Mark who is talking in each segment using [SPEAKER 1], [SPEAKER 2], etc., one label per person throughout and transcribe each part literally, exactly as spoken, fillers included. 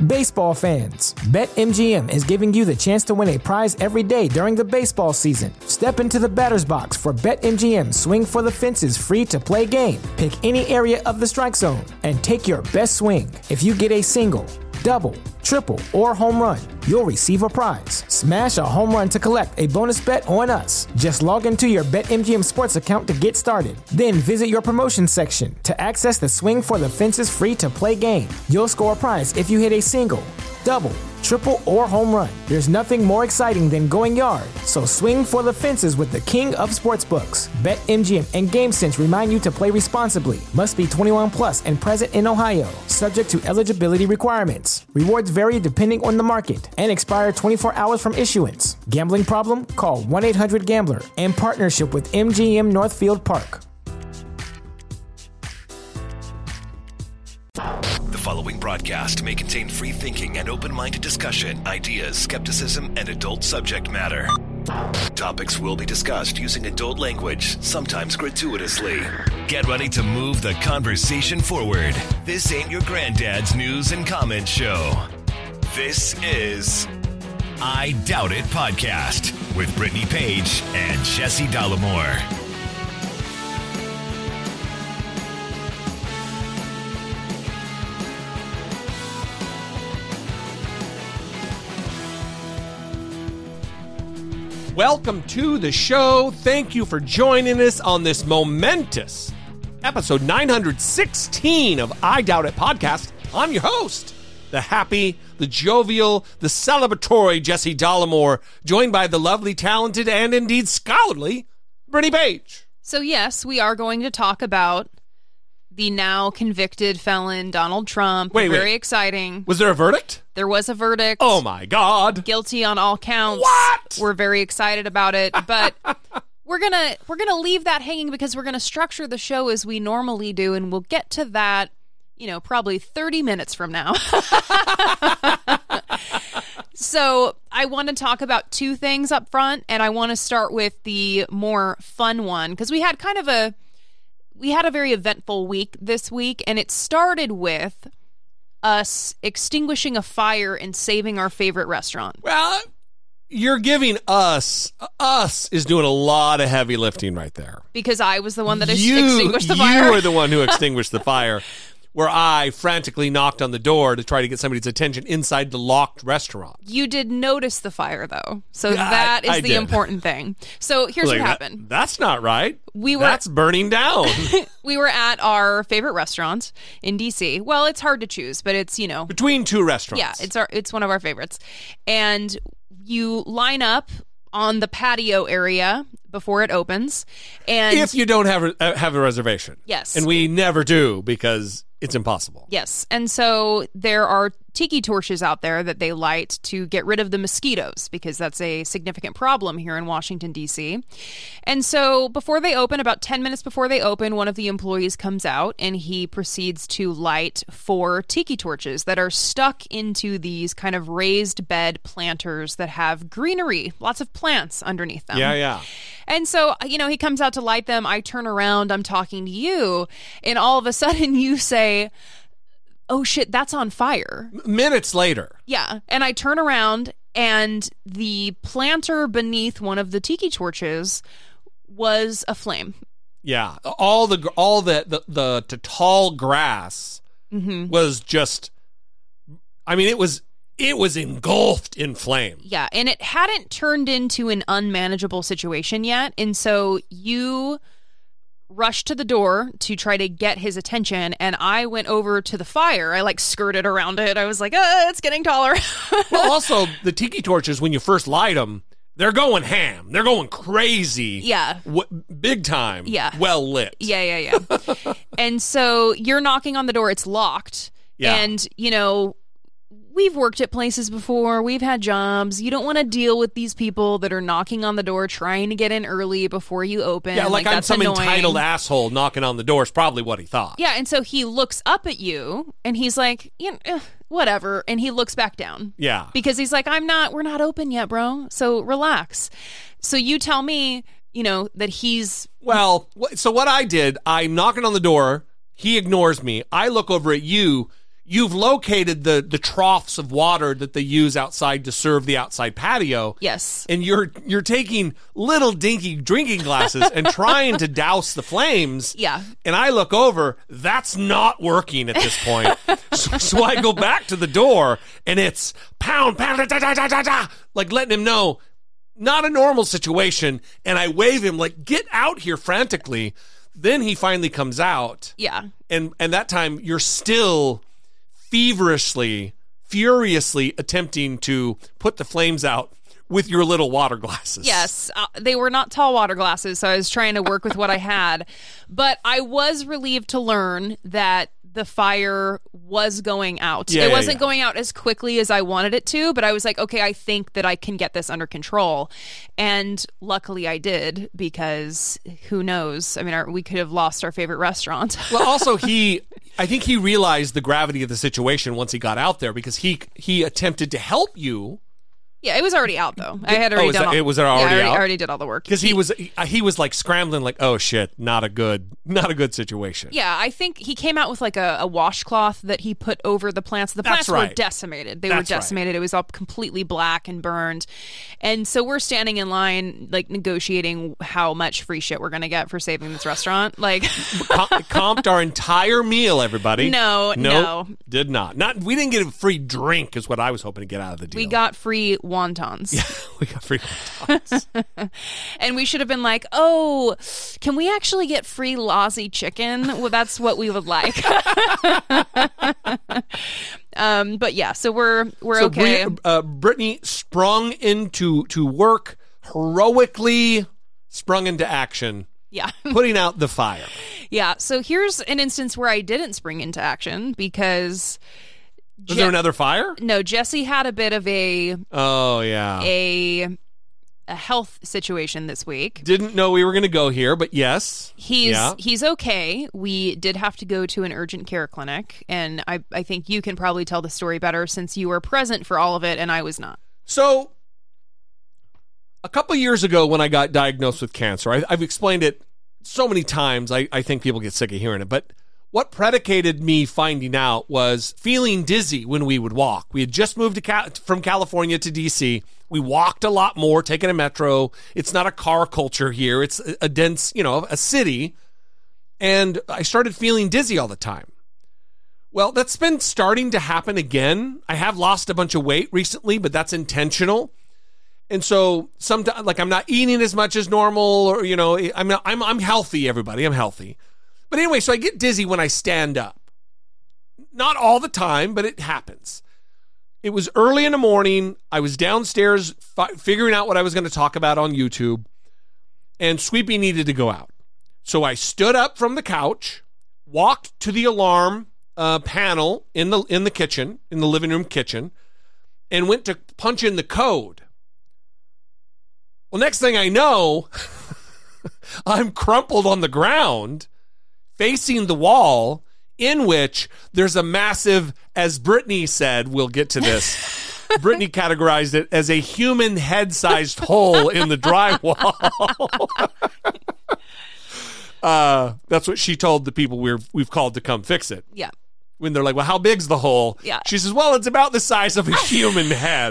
[SPEAKER 1] Baseball fans, BetMGM is giving you the chance to win a prize every day during the baseball season. Step into the batter's box for BetMGM Swing for the Fences free-to-play game. Pick any area of the strike zone and take your best swing. If you get a single, double, triple, or home run, you'll receive a prize. Smash a home run to collect a bonus bet on us. Just log into your BetMGM Sports account to get started. Then visit your promotion section to access the Swing for the Fences free-to-play game. You'll score a prize if you hit a single, double, triple, or home run. There's nothing more exciting than going yard, so swing for the fences with the king of sportsbooks. BetMGM and GameSense remind you to play responsibly. Must be twenty-one plus and present in Ohio, subject to eligibility requirements. Rewards vary depending on the market and expire twenty-four hours from issuance. Gambling problem? Call one eight hundred gambler in partnership with M G M Northfield Park.
[SPEAKER 2] The following broadcast may contain free thinking and open-minded discussion, ideas, skepticism, and adult subject matter. Topics will be discussed using adult language, sometimes gratuitously. Get ready to move the conversation forward. This ain't your granddad's news and comment show. This is I Doubt It Podcast with Brittany Page and Jesse Dollemore.
[SPEAKER 3] Welcome to the show. Thank you for joining us on this momentous episode nine hundred sixteen of I Doubt It Podcast. I'm your host, the happy, the jovial, the celebratory Jesse Dollemore, joined by the lovely, talented, and indeed scholarly Brittany Page.
[SPEAKER 4] So yes, we are going to talk about the now convicted felon Donald Trump.
[SPEAKER 3] Wait,
[SPEAKER 4] Very
[SPEAKER 3] wait.
[SPEAKER 4] exciting.
[SPEAKER 3] Was there a verdict?
[SPEAKER 4] There was a verdict.
[SPEAKER 3] Oh my God.
[SPEAKER 4] Guilty on all counts.
[SPEAKER 3] What?
[SPEAKER 4] We're very excited about it, but we're going to we're going to leave that hanging because we're going to structure the show as we normally do, and we'll get to that, you know, probably thirty minutes from now. So, I want to talk about two things up front, and I want to start with the more fun one because we had kind of a We had a very eventful week this week, and it started with us extinguishing a fire and saving our favorite restaurant.
[SPEAKER 3] Well, you're giving us, us is doing a lot of heavy lifting right there.
[SPEAKER 4] Because I was the one that
[SPEAKER 3] you,
[SPEAKER 4] extinguished the fire.
[SPEAKER 3] You were the one who extinguished the fire, where I frantically knocked on the door to try to get somebody's attention inside the locked restaurant.
[SPEAKER 4] You did notice the fire, though. So
[SPEAKER 3] I,
[SPEAKER 4] that is
[SPEAKER 3] I
[SPEAKER 4] the
[SPEAKER 3] did.
[SPEAKER 4] important thing. So here's
[SPEAKER 3] like,
[SPEAKER 4] what happened.
[SPEAKER 3] That, that's not right.
[SPEAKER 4] We were,
[SPEAKER 3] that's burning down.
[SPEAKER 4] We were at our favorite restaurant in D C. Well, it's hard to choose, but it's, you know.
[SPEAKER 3] Between two restaurants.
[SPEAKER 4] Yeah, it's our it's one of our favorites. And you line up on the patio area before it opens. And
[SPEAKER 3] if you don't have a, have a reservation.
[SPEAKER 4] Yes.
[SPEAKER 3] And we never do because it's impossible.
[SPEAKER 4] Yes. And so there are tiki torches out there that they light to get rid of the mosquitoes because that's a significant problem here in Washington, D C. And so before they open, about ten minutes before they open, one of the employees comes out and he proceeds to light four tiki torches that are stuck into these kind of raised bed planters that have greenery, lots of plants underneath them.
[SPEAKER 3] Yeah, yeah.
[SPEAKER 4] And so, you know, he comes out to light them. I turn around, I'm talking to you, and all of a sudden you say, oh shit, that's on fire.
[SPEAKER 3] Minutes later.
[SPEAKER 4] Yeah. And I turn around and the planter beneath one of the tiki torches was aflame.
[SPEAKER 3] Yeah. All the all the the, the, the tall grass
[SPEAKER 4] Mm-hmm.
[SPEAKER 3] was just, I mean, it was it was engulfed in flame.
[SPEAKER 4] Yeah. And it hadn't turned into an unmanageable situation yet. And so you rushed to the door to try to get his attention, and I went over to the fire. I like skirted around it. I was like, uh, it's getting taller.
[SPEAKER 3] Well, also, the tiki torches, when you first light them, they're going ham. They're going crazy.
[SPEAKER 4] Yeah.
[SPEAKER 3] W- big time.
[SPEAKER 4] Yeah.
[SPEAKER 3] Well lit.
[SPEAKER 4] Yeah, yeah, yeah. And so you're knocking on the door. It's locked.
[SPEAKER 3] Yeah.
[SPEAKER 4] And, you know, we've worked at places before. We've had jobs. You don't want to deal with these people that are knocking on the door trying to get in early before you open.
[SPEAKER 3] Yeah, like,
[SPEAKER 4] like
[SPEAKER 3] I'm
[SPEAKER 4] that's
[SPEAKER 3] some
[SPEAKER 4] annoying.
[SPEAKER 3] entitled asshole knocking on the door is probably what he thought.
[SPEAKER 4] Yeah, and so he looks up at you, and he's like, you know, eh, whatever, and he looks back down.
[SPEAKER 3] Yeah.
[SPEAKER 4] Because he's like, I'm not, we're not open yet, bro, so relax. So you tell me, you know, that he's...
[SPEAKER 3] Well, wh- so what I did, I'm knocking on the door, he ignores me, I look over at you, you've located the the troughs of water that they use outside to serve the outside patio.
[SPEAKER 4] Yes.
[SPEAKER 3] And you're you're taking little dinky drinking glasses and trying to douse the flames.
[SPEAKER 4] Yeah.
[SPEAKER 3] And I look over, that's not working at this point. so, so I go back to the door, and it's pound, pound, da, da, da, da, da, like letting him know, not a normal situation. And I wave him, like, get out here frantically. Then he finally comes out.
[SPEAKER 4] Yeah.
[SPEAKER 3] And and that time you're still feverishly, furiously attempting to put the flames out with your little water glasses.
[SPEAKER 4] Yes, uh, they were not tall water glasses, so I was trying to work with what I had. But I was relieved to learn that the fire was going out.
[SPEAKER 3] Yeah,
[SPEAKER 4] it
[SPEAKER 3] yeah,
[SPEAKER 4] wasn't
[SPEAKER 3] yeah.
[SPEAKER 4] going out as quickly as I wanted it to, but I was like, okay, I think that I can get this under control. And luckily I did, because who knows? I mean, our, we could have lost our favorite restaurant.
[SPEAKER 3] Well, also, he, I think he realized the gravity of the situation once he got out there, because he he attempted to help you.
[SPEAKER 4] Yeah, it was already out, though. I had already
[SPEAKER 3] Oh, is
[SPEAKER 4] done
[SPEAKER 3] that-
[SPEAKER 4] all,
[SPEAKER 3] it was already
[SPEAKER 4] yeah, I already,
[SPEAKER 3] out?
[SPEAKER 4] I already did all the work.
[SPEAKER 3] Because he was he, he was like scrambling, like, oh shit, not a good not a good situation.
[SPEAKER 4] Yeah, I think he came out with like a, a washcloth that he put over the plants. The
[SPEAKER 3] That's
[SPEAKER 4] plants were
[SPEAKER 3] right.
[SPEAKER 4] decimated. They
[SPEAKER 3] That's
[SPEAKER 4] were
[SPEAKER 3] right.
[SPEAKER 4] decimated. It was all completely black and burned. And so we're standing in line, like negotiating how much free shit we're going to get for saving this restaurant. Like,
[SPEAKER 3] Com- comped our entire meal, everybody.
[SPEAKER 4] No,
[SPEAKER 3] Nope,
[SPEAKER 4] no.
[SPEAKER 3] did not. Not we didn't get a free drink, is what I was hoping to get out of the deal.
[SPEAKER 4] we got free wontons.
[SPEAKER 3] we got free wontons.
[SPEAKER 4] And we should have been like, oh, can we actually get free Lassie chicken? Well, that's what we would like. um, but yeah, so we're we're
[SPEAKER 3] So
[SPEAKER 4] okay.
[SPEAKER 3] Bri- uh, Brittany sprung into to work, heroically sprung into action,
[SPEAKER 4] yeah.
[SPEAKER 3] putting out the fire.
[SPEAKER 4] Yeah, so here's an instance where I didn't spring into action because
[SPEAKER 3] Was
[SPEAKER 4] Je-
[SPEAKER 3] there another fire?
[SPEAKER 4] no, Jesse had a bit of a
[SPEAKER 3] Oh yeah.
[SPEAKER 4] a a health situation this week.
[SPEAKER 3] Didn't know we were going to go here, but yes.
[SPEAKER 4] He's
[SPEAKER 3] yeah.
[SPEAKER 4] he's okay. We did have to go to an urgent care clinic, and I I think you can probably tell the story better since you were present for all of it and I was not.
[SPEAKER 3] So, a couple years ago when I got diagnosed with cancer, I, I've explained it so many times, I, I think people get sick of hearing it, but what predicated me finding out was feeling dizzy when we would walk. We had just moved to Cal- from California to D C. We walked a lot more, taking a metro. It's not a car culture here. It's a, a dense, you know, a city. And I started feeling dizzy all the time. Well, that's been starting to happen again. I have lost a bunch of weight recently, but that's intentional. And so sometimes, like, I'm not eating as much as normal, or, you know, I'm not, I'm I'm healthy, everybody. I'm healthy. But anyway, so I get dizzy when I stand up. Not all the time, but it happens. It was early in the morning. I was downstairs fi- figuring out what I was going to talk about on YouTube, and Sweepy needed to go out. So I stood up from the couch, walked to the alarm uh, panel in the in the kitchen, in the living room kitchen, and went to punch in the code. Well, next thing I know, I'm crumpled on the ground, facing the wall, in which there's a massive, as Brittany said, we'll get to this, Brittany categorized it as a human head-sized hole in the drywall. uh, that's what she told the people we're, we've called to come fix it.
[SPEAKER 4] Yeah.
[SPEAKER 3] When they're like, well, how big's the hole?
[SPEAKER 4] Yeah.
[SPEAKER 3] She says, well, it's about the size of a human head.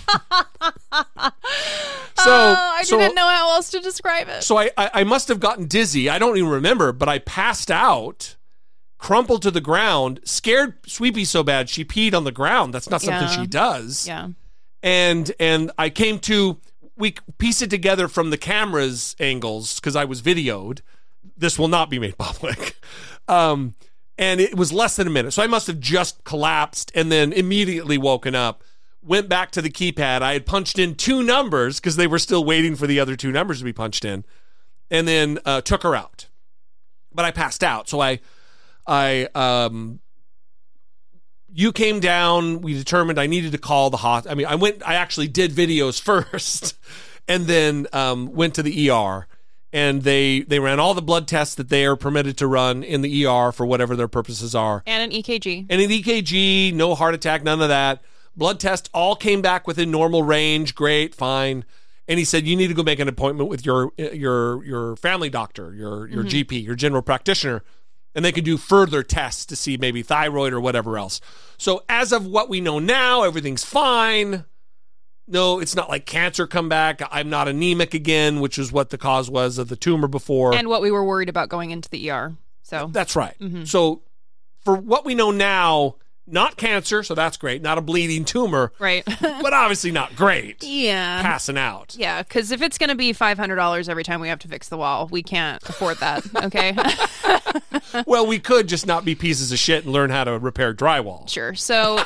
[SPEAKER 3] So,
[SPEAKER 4] oh, I
[SPEAKER 3] so,
[SPEAKER 4] didn't know how else to describe it.
[SPEAKER 3] So I, I, I must have gotten dizzy. I don't even remember, but I passed out, crumpled to the ground, scared Sweepy so bad she peed on the ground. That's not something
[SPEAKER 4] Yeah.
[SPEAKER 3] she does.
[SPEAKER 4] Yeah.
[SPEAKER 3] And and I came to, we pieced it together from the camera's angles because I was videoed. This will not be made public. Um, and it was less than a minute. So I must have just collapsed and then immediately woken up. Went back to the keypad. I had punched in two numbers because they were still waiting for the other two numbers to be punched in, and then uh, took her out. But I passed out, so I, I, um, you came down. We determined I needed to call the hot. I mean, I went. I actually did videos first, and then um, went to the E R. And they they ran all the blood tests that they are permitted to run in the E R for whatever their purposes are,
[SPEAKER 4] And an E K G.
[SPEAKER 3] and an E K G, no heart attack, none of that. Blood test all came back within normal range. Great, fine. And he said, you need to go make an appointment with your your your family doctor, your your
[SPEAKER 4] Mm-hmm.
[SPEAKER 3] G P, your general practitioner. And they could do further tests to see maybe thyroid or whatever else. So as of what we know now, everything's fine. No, it's not like cancer come back. I'm not anemic again, which is what the cause was of the tumor before.
[SPEAKER 4] And what we were worried about going into the E R. So
[SPEAKER 3] that's right.
[SPEAKER 4] Mm-hmm.
[SPEAKER 3] So for what we know now, not cancer, so that's great. Not a bleeding tumor.
[SPEAKER 4] Right.
[SPEAKER 3] But obviously not great.
[SPEAKER 4] Yeah.
[SPEAKER 3] Passing out.
[SPEAKER 4] Yeah, because if it's going to be five hundred dollars every time we have to fix the wall, we can't afford that, okay?
[SPEAKER 3] Well, we could just not be pieces of shit and learn how to repair drywall.
[SPEAKER 4] Sure. So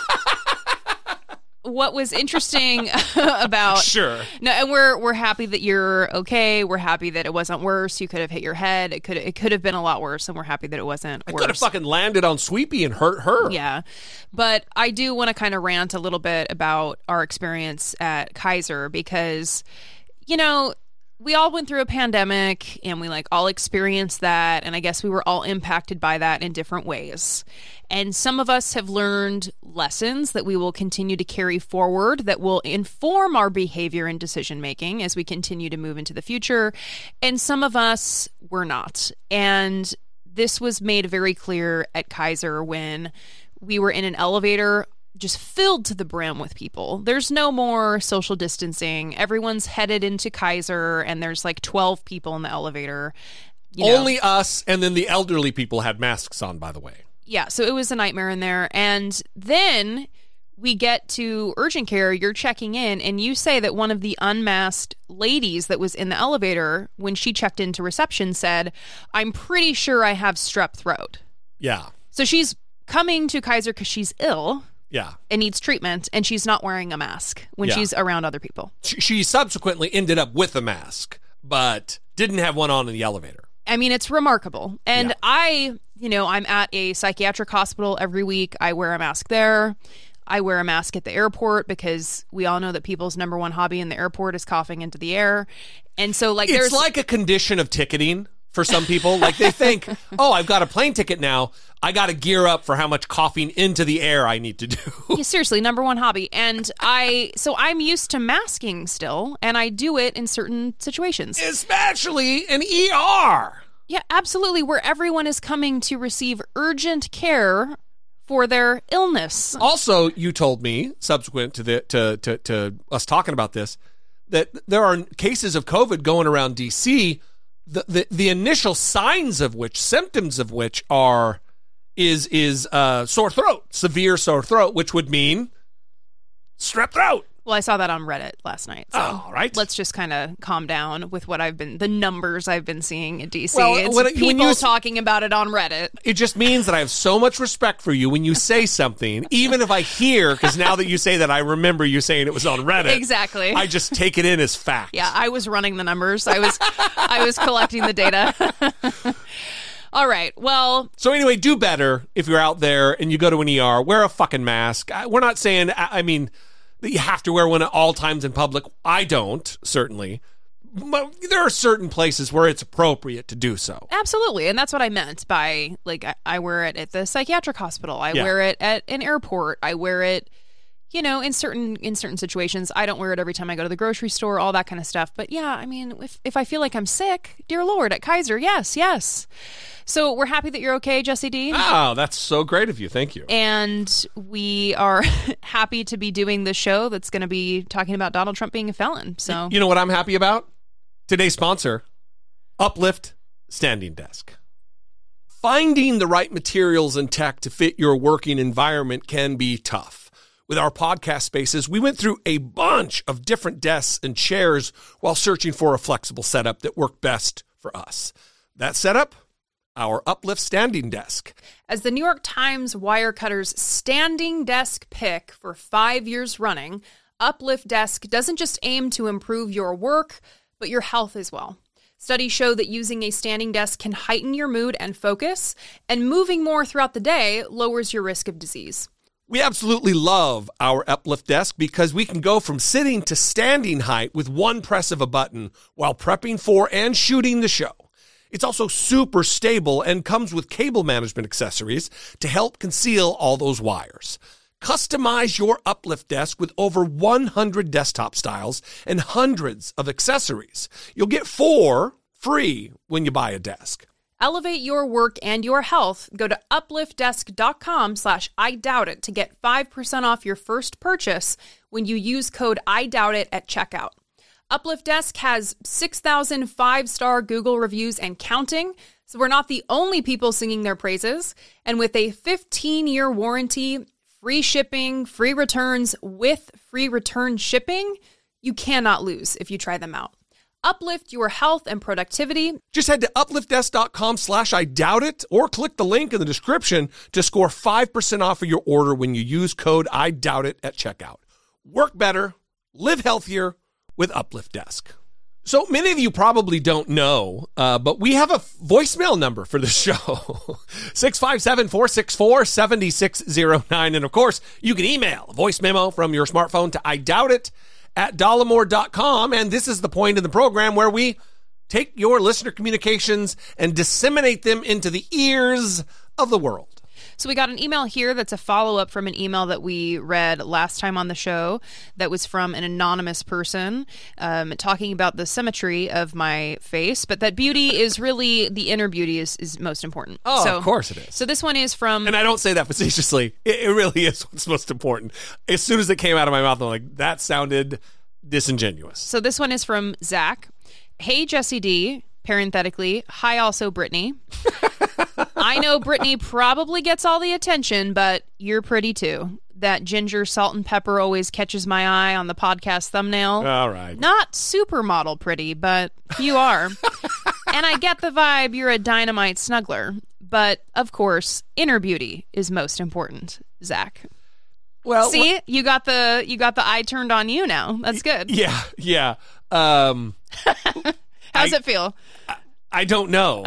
[SPEAKER 4] what was interesting about
[SPEAKER 3] Sure.
[SPEAKER 4] No, and we're we're happy that you're okay. We're happy that it wasn't worse. You could have hit your head. It could it could have been a lot worse, and we're happy that it wasn't
[SPEAKER 3] I
[SPEAKER 4] worse.
[SPEAKER 3] could have fucking landed on Sweepy and hurt her.
[SPEAKER 4] Yeah. But I do want to kind of rant a little bit about our experience at Kaiser because, you know, we all went through a pandemic and we like all experienced that. And I guess we were all impacted by that in different ways. And some of us have learned lessons that we will continue to carry forward that will inform our behavior and decision making as we continue to move into the future. And some of us were not. And this was made very clear at Kaiser when we were in an elevator just filled to the brim with people. There's no more social distancing. Everyone's headed into Kaiser, and there's like twelve people in the elevator. You know.
[SPEAKER 3] Only us, and then the elderly people had masks on, by the way.
[SPEAKER 4] Yeah, so it was a nightmare in there. And then we get to urgent care, you're checking in, and you say that one of the unmasked ladies that was in the elevator, when she checked into reception, said, "I'm pretty sure I have strep throat."
[SPEAKER 3] Yeah.
[SPEAKER 4] So she's coming to Kaiser because she's ill.
[SPEAKER 3] Yeah.
[SPEAKER 4] And needs treatment, and she's not wearing a mask when
[SPEAKER 3] Yeah.
[SPEAKER 4] she's around other people.
[SPEAKER 3] She, she subsequently ended up with a mask, but didn't have one on in the elevator.
[SPEAKER 4] I mean, it's remarkable. And
[SPEAKER 3] Yeah.
[SPEAKER 4] I, you know, I'm at a psychiatric hospital every week. I wear a mask there. I wear a mask at the airport because we all know that people's number one hobby in the airport is coughing into the air. And so, like,
[SPEAKER 3] It's
[SPEAKER 4] there's
[SPEAKER 3] like a condition of ticketing for some people. Like they think, oh, I've got a plane ticket now. I got to gear up for how much coughing into the air I need to do.
[SPEAKER 4] Yeah, seriously, number one hobby. And I, so I'm used to masking still, and I do it in certain situations.
[SPEAKER 3] Especially an E R.
[SPEAKER 4] Yeah, absolutely. Where everyone is coming to receive urgent care for their illness.
[SPEAKER 3] Also, you told me, subsequent to the to, to, to us talking about this, that there are cases of COVID going around D C, the, the, the initial signs of which, symptoms of which are, is, is uh, sore throat, severe sore throat, which would mean strep throat.
[SPEAKER 4] Well, I saw that on Reddit last night. So
[SPEAKER 3] All right.
[SPEAKER 4] let's just kind of calm down with what I've been, the numbers I've been seeing in D C.
[SPEAKER 3] Well,
[SPEAKER 4] it's
[SPEAKER 3] when it-
[SPEAKER 4] people
[SPEAKER 3] when you-
[SPEAKER 4] talking about it on Reddit.
[SPEAKER 3] It just means that I have so much respect for you when you say something, even if I hear, because now that you say that, I remember you saying it was on Reddit.
[SPEAKER 4] Exactly.
[SPEAKER 3] I just take it in as fact.
[SPEAKER 4] Yeah, I was running the numbers. I was, I was collecting the data. All right. Well,
[SPEAKER 3] So anyway, do better if you're out there and you go to an E R. Wear a fucking mask. I, we're not saying, I, I mean, that you have to wear one at all times in public. I don't, certainly. But there are certain places where it's appropriate to do so.
[SPEAKER 4] absolutely. And that's what I meant by, like, I, I wear it at the psychiatric hospital. I
[SPEAKER 3] Yeah.
[SPEAKER 4] wear it at an airport. I wear it, you know, in certain in certain situations. I don't wear it every time I go to the grocery store, all that kind of stuff. But yeah, I mean, if, if I feel like I'm sick, dear Lord, at Kaiser, yes, yes. So we're happy that you're okay, Jesse D.
[SPEAKER 3] Oh, that's so great of you. Thank you.
[SPEAKER 4] And we are happy to be doing this show that's going to be talking about Donald Trump being a felon. So
[SPEAKER 3] You know what I'm happy about? Today's sponsor, Uplift Standing Desk. Finding the right materials and tech to fit your working environment can be tough. With our podcast spaces, we went through a bunch of different desks and chairs while searching for a flexible setup that worked best for us. That setup? Our Uplift Standing Desk.
[SPEAKER 4] as the New York Times Wirecutter's standing desk pick for five years running, Uplift Desk doesn't just aim to improve your work, but your health as well. Studies show that using a standing desk can heighten your mood and focus, and moving more throughout the day lowers your risk of disease.
[SPEAKER 3] We absolutely love our Uplift Desk because we can go from sitting to standing height with one press of a button while prepping for and shooting the show. It's also super stable and comes with cable management accessories to help conceal all those wires. Customize your Uplift Desk with over one hundred desktop styles and hundreds of accessories. You'll get four free when you buy a desk.
[SPEAKER 4] elevate your work and your health, go to upliftdesk.com slash I doubt it to get five percent off your first purchase when you use code I doubt it at checkout. Uplift Desk has six thousand five-star Google reviews and counting, so we're not the only people singing their praises. And with a fifteen-year warranty, free shipping, free returns with free return shipping, you cannot lose if you try them out. Uplift your health and productivity.
[SPEAKER 3] Just head to upliftdesk.com slash I doubt it or click the link in the description to score five percent off of your order when you use code I doubt it at checkout. Work better, live healthier with Uplift Desk. So many of you probably don't know, uh, but we have a voicemail number for the show, six five seven, four six four, seven six zero nine. And of course, you can email a voice memo from your smartphone to I doubt it at dollemore dot com. And this is the point in the program where we take your listener communications and disseminate them into the ears of the world.
[SPEAKER 4] So we got an email here that's a follow-up from an email that we read last time on the show that was from an anonymous person um, talking about the symmetry of my face, but that beauty is really, the inner beauty is, is most important.
[SPEAKER 3] Oh,
[SPEAKER 4] so,
[SPEAKER 3] of course it is.
[SPEAKER 4] So this one is from...
[SPEAKER 3] And I don't say that facetiously. It, it really is what's most important. As soon as it came out of my mouth, I'm like, that sounded disingenuous.
[SPEAKER 4] So this one is from Zach. Hey, Jesse D., parenthetically, hi also Brittany. I know Brittany probably gets all the attention, but you're pretty too. That ginger, salt, and pepper always catches my eye on the podcast thumbnail.
[SPEAKER 3] All right.
[SPEAKER 4] Not supermodel pretty, but you are. And I get the vibe you're a dynamite snuggler. But, of course, inner beauty is most important, Zach.
[SPEAKER 3] Well,
[SPEAKER 4] See, you got the you got the eye turned on you now. That's good.
[SPEAKER 3] Yeah, yeah. Um,
[SPEAKER 4] How's
[SPEAKER 3] I,
[SPEAKER 4] it feel?
[SPEAKER 3] I, I don't know.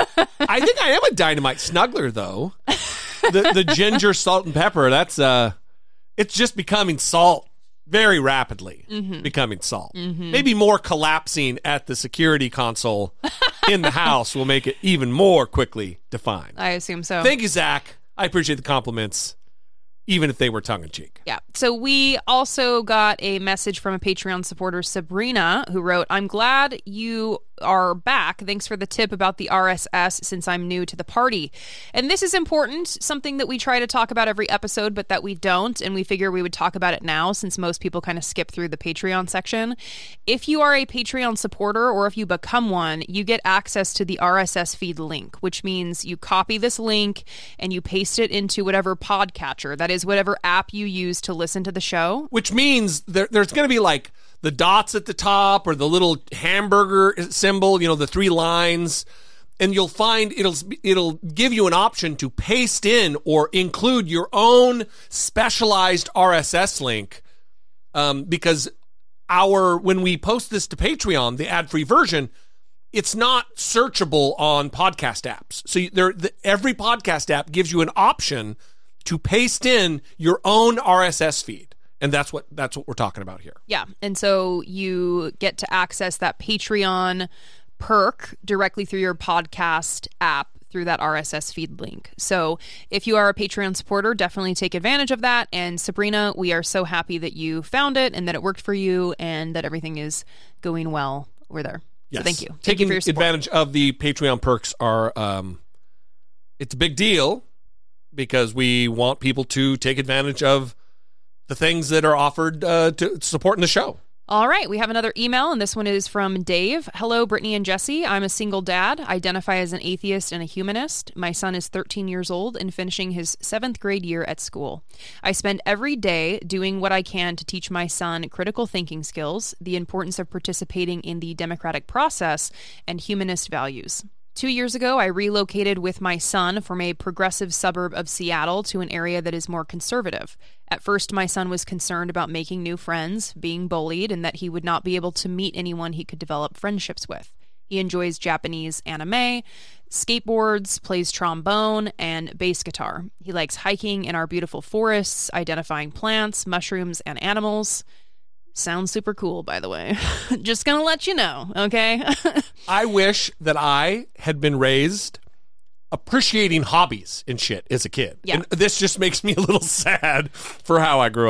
[SPEAKER 3] I think I am a dynamite snuggler, though. The the ginger, salt, and pepper, that's uh, it's just becoming salt very rapidly. Mm-hmm. Becoming salt. Mm-hmm. Maybe more collapsing at the security console in the house will make it even more quickly defined.
[SPEAKER 4] I assume so.
[SPEAKER 3] Thank you, Zach. I appreciate the compliments, even if they were tongue-in-cheek.
[SPEAKER 4] Yeah. So we also got a message from a Patreon supporter, Sabrina, who wrote, I'm glad you are back. Thanks for the tip about the R S S since I'm new to the party. And this is important, something that we try to talk about every episode, but that we don't. And we figure we would talk about it now since most people kind of skip through the Patreon section. If you are a Patreon supporter or if you become one, you get access to the R S S feed link, which means you copy this link and you paste it into whatever podcatcher, that is whatever app you use to listen to the show.
[SPEAKER 3] Which means there, there's going to be like the dots at the top or the little hamburger symbol, you know, the three lines, and you'll find it'll it'll give you an option to paste in or include your own specialized R S S link, um, because our when we post this to Patreon, the ad-free version, it's not searchable on podcast apps. So there, the, every podcast app gives you an option to paste in your own R S S feed. And that's what that's what we're talking about here.
[SPEAKER 4] Yeah. And so you get to access that Patreon perk directly through your podcast app through that R S S feed link. So if you are a Patreon supporter, definitely take advantage of that. And Sabrina, we are so happy that you found it and that it worked for you and that everything is going well over there.
[SPEAKER 3] Yes.
[SPEAKER 4] So thank you. Thank
[SPEAKER 3] Taking
[SPEAKER 4] you for your support.
[SPEAKER 3] advantage of the Patreon perks are, um, it's a big deal because we want people to take advantage of the things that are offered uh, to supporting the show.
[SPEAKER 4] All right, we have another email, and this one is from Dave. Hello, Brittany and Jesse. I'm a single dad, identify as an atheist and a humanist. My son is thirteen years old and finishing his seventh grade year at school. I spend every day doing what I can to teach my son critical thinking skills, the importance of participating in the democratic process, and humanist values. Two years ago, I relocated with my son from a progressive suburb of Seattle to an area that is more conservative. At first, my son was concerned about making new friends, being bullied, and that he would not be able to meet anyone he could develop friendships with. He enjoys Japanese anime, skateboards, plays trombone, and bass guitar. He likes hiking in our beautiful forests, identifying plants, mushrooms, and animals. Sounds super cool, by the way. Just gonna let you know, okay?
[SPEAKER 3] I wish that I had been raised appreciating hobbies and shit as a kid.
[SPEAKER 4] Yeah.
[SPEAKER 3] And this just makes me a little sad for how I grew up.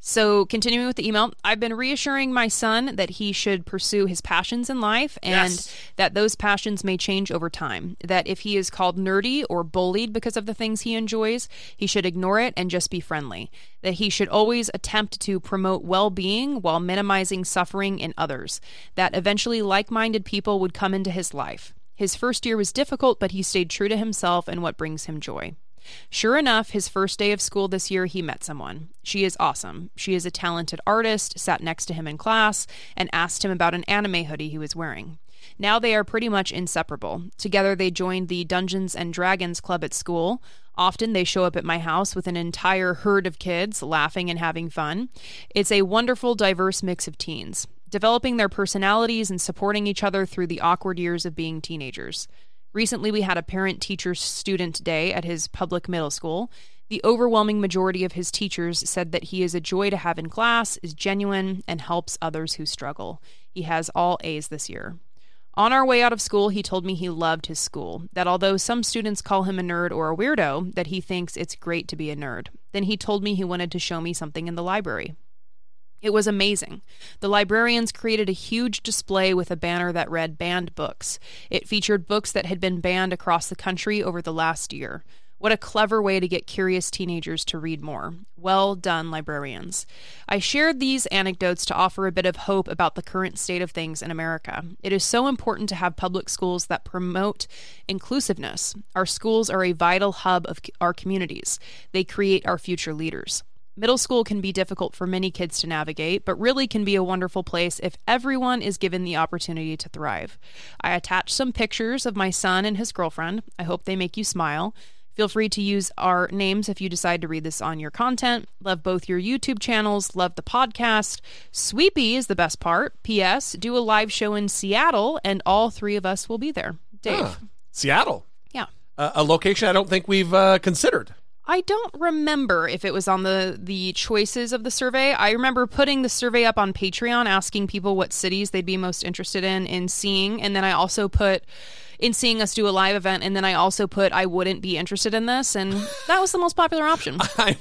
[SPEAKER 4] So continuing with the email, I've been reassuring my son that he should pursue his passions in life and
[SPEAKER 3] Yes.
[SPEAKER 4] that those passions may change over time. That if he is called nerdy or bullied because of the things he enjoys, he should ignore it and just be friendly. That he should always attempt to promote well-being while minimizing suffering in others. That eventually like-minded people would come into his life. His first year was difficult, but he stayed true to himself and what brings him joy. Sure enough, his first day of school this year, he met someone. She is awesome. She is a talented artist, sat next to him in class, and asked him about an anime hoodie he was wearing. Now they are pretty much inseparable. Together they joined the Dungeons and Dragons club at school. Often they show up at my house with an entire herd of kids, laughing and having fun. It's a wonderful, diverse mix of teens, developing their personalities and supporting each other through the awkward years of being teenagers. Recently, we had a parent-teacher-student day at his public middle school. The overwhelming majority of his teachers said that he is a joy to have in class, is genuine, and helps others who struggle. He has all A's this year. On our way out of school, he told me he loved his school, that although some students call him a nerd or a weirdo, that he thinks it's great to be a nerd. Then he told me he wanted to show me something in the library. It was amazing. The librarians created a huge display with a banner that read Banned Books. It featured books that had been banned across the country over the last year. What a clever way to get curious teenagers to read more. Well done, librarians. I shared these anecdotes to offer a bit of hope about the current state of things in America. It is so important to have public schools that promote inclusiveness. Our schools are a vital hub of our communities. They create our future leaders. Middle school can be difficult for many kids to navigate, but really can be a wonderful place if everyone is given the opportunity to thrive. I attached some pictures of my son and his girlfriend. I hope they make you smile. Feel free to use our names if you decide to read this on your content. Love both your YouTube channels. Love the podcast. Sweepy is the best part. P S. Do a live show in Seattle, and all three of us will be there. Dave.
[SPEAKER 3] Huh. Seattle.
[SPEAKER 4] Yeah.
[SPEAKER 3] Uh, a location I don't think we've uh, considered.
[SPEAKER 4] I don't remember if it was on the, the choices of the survey. I remember putting the survey up on Patreon, asking people what cities they'd be most interested in in seeing. And then I also put in seeing us do a live event. And then I also put I wouldn't be interested in this. And that was the most popular option.
[SPEAKER 3] I'm,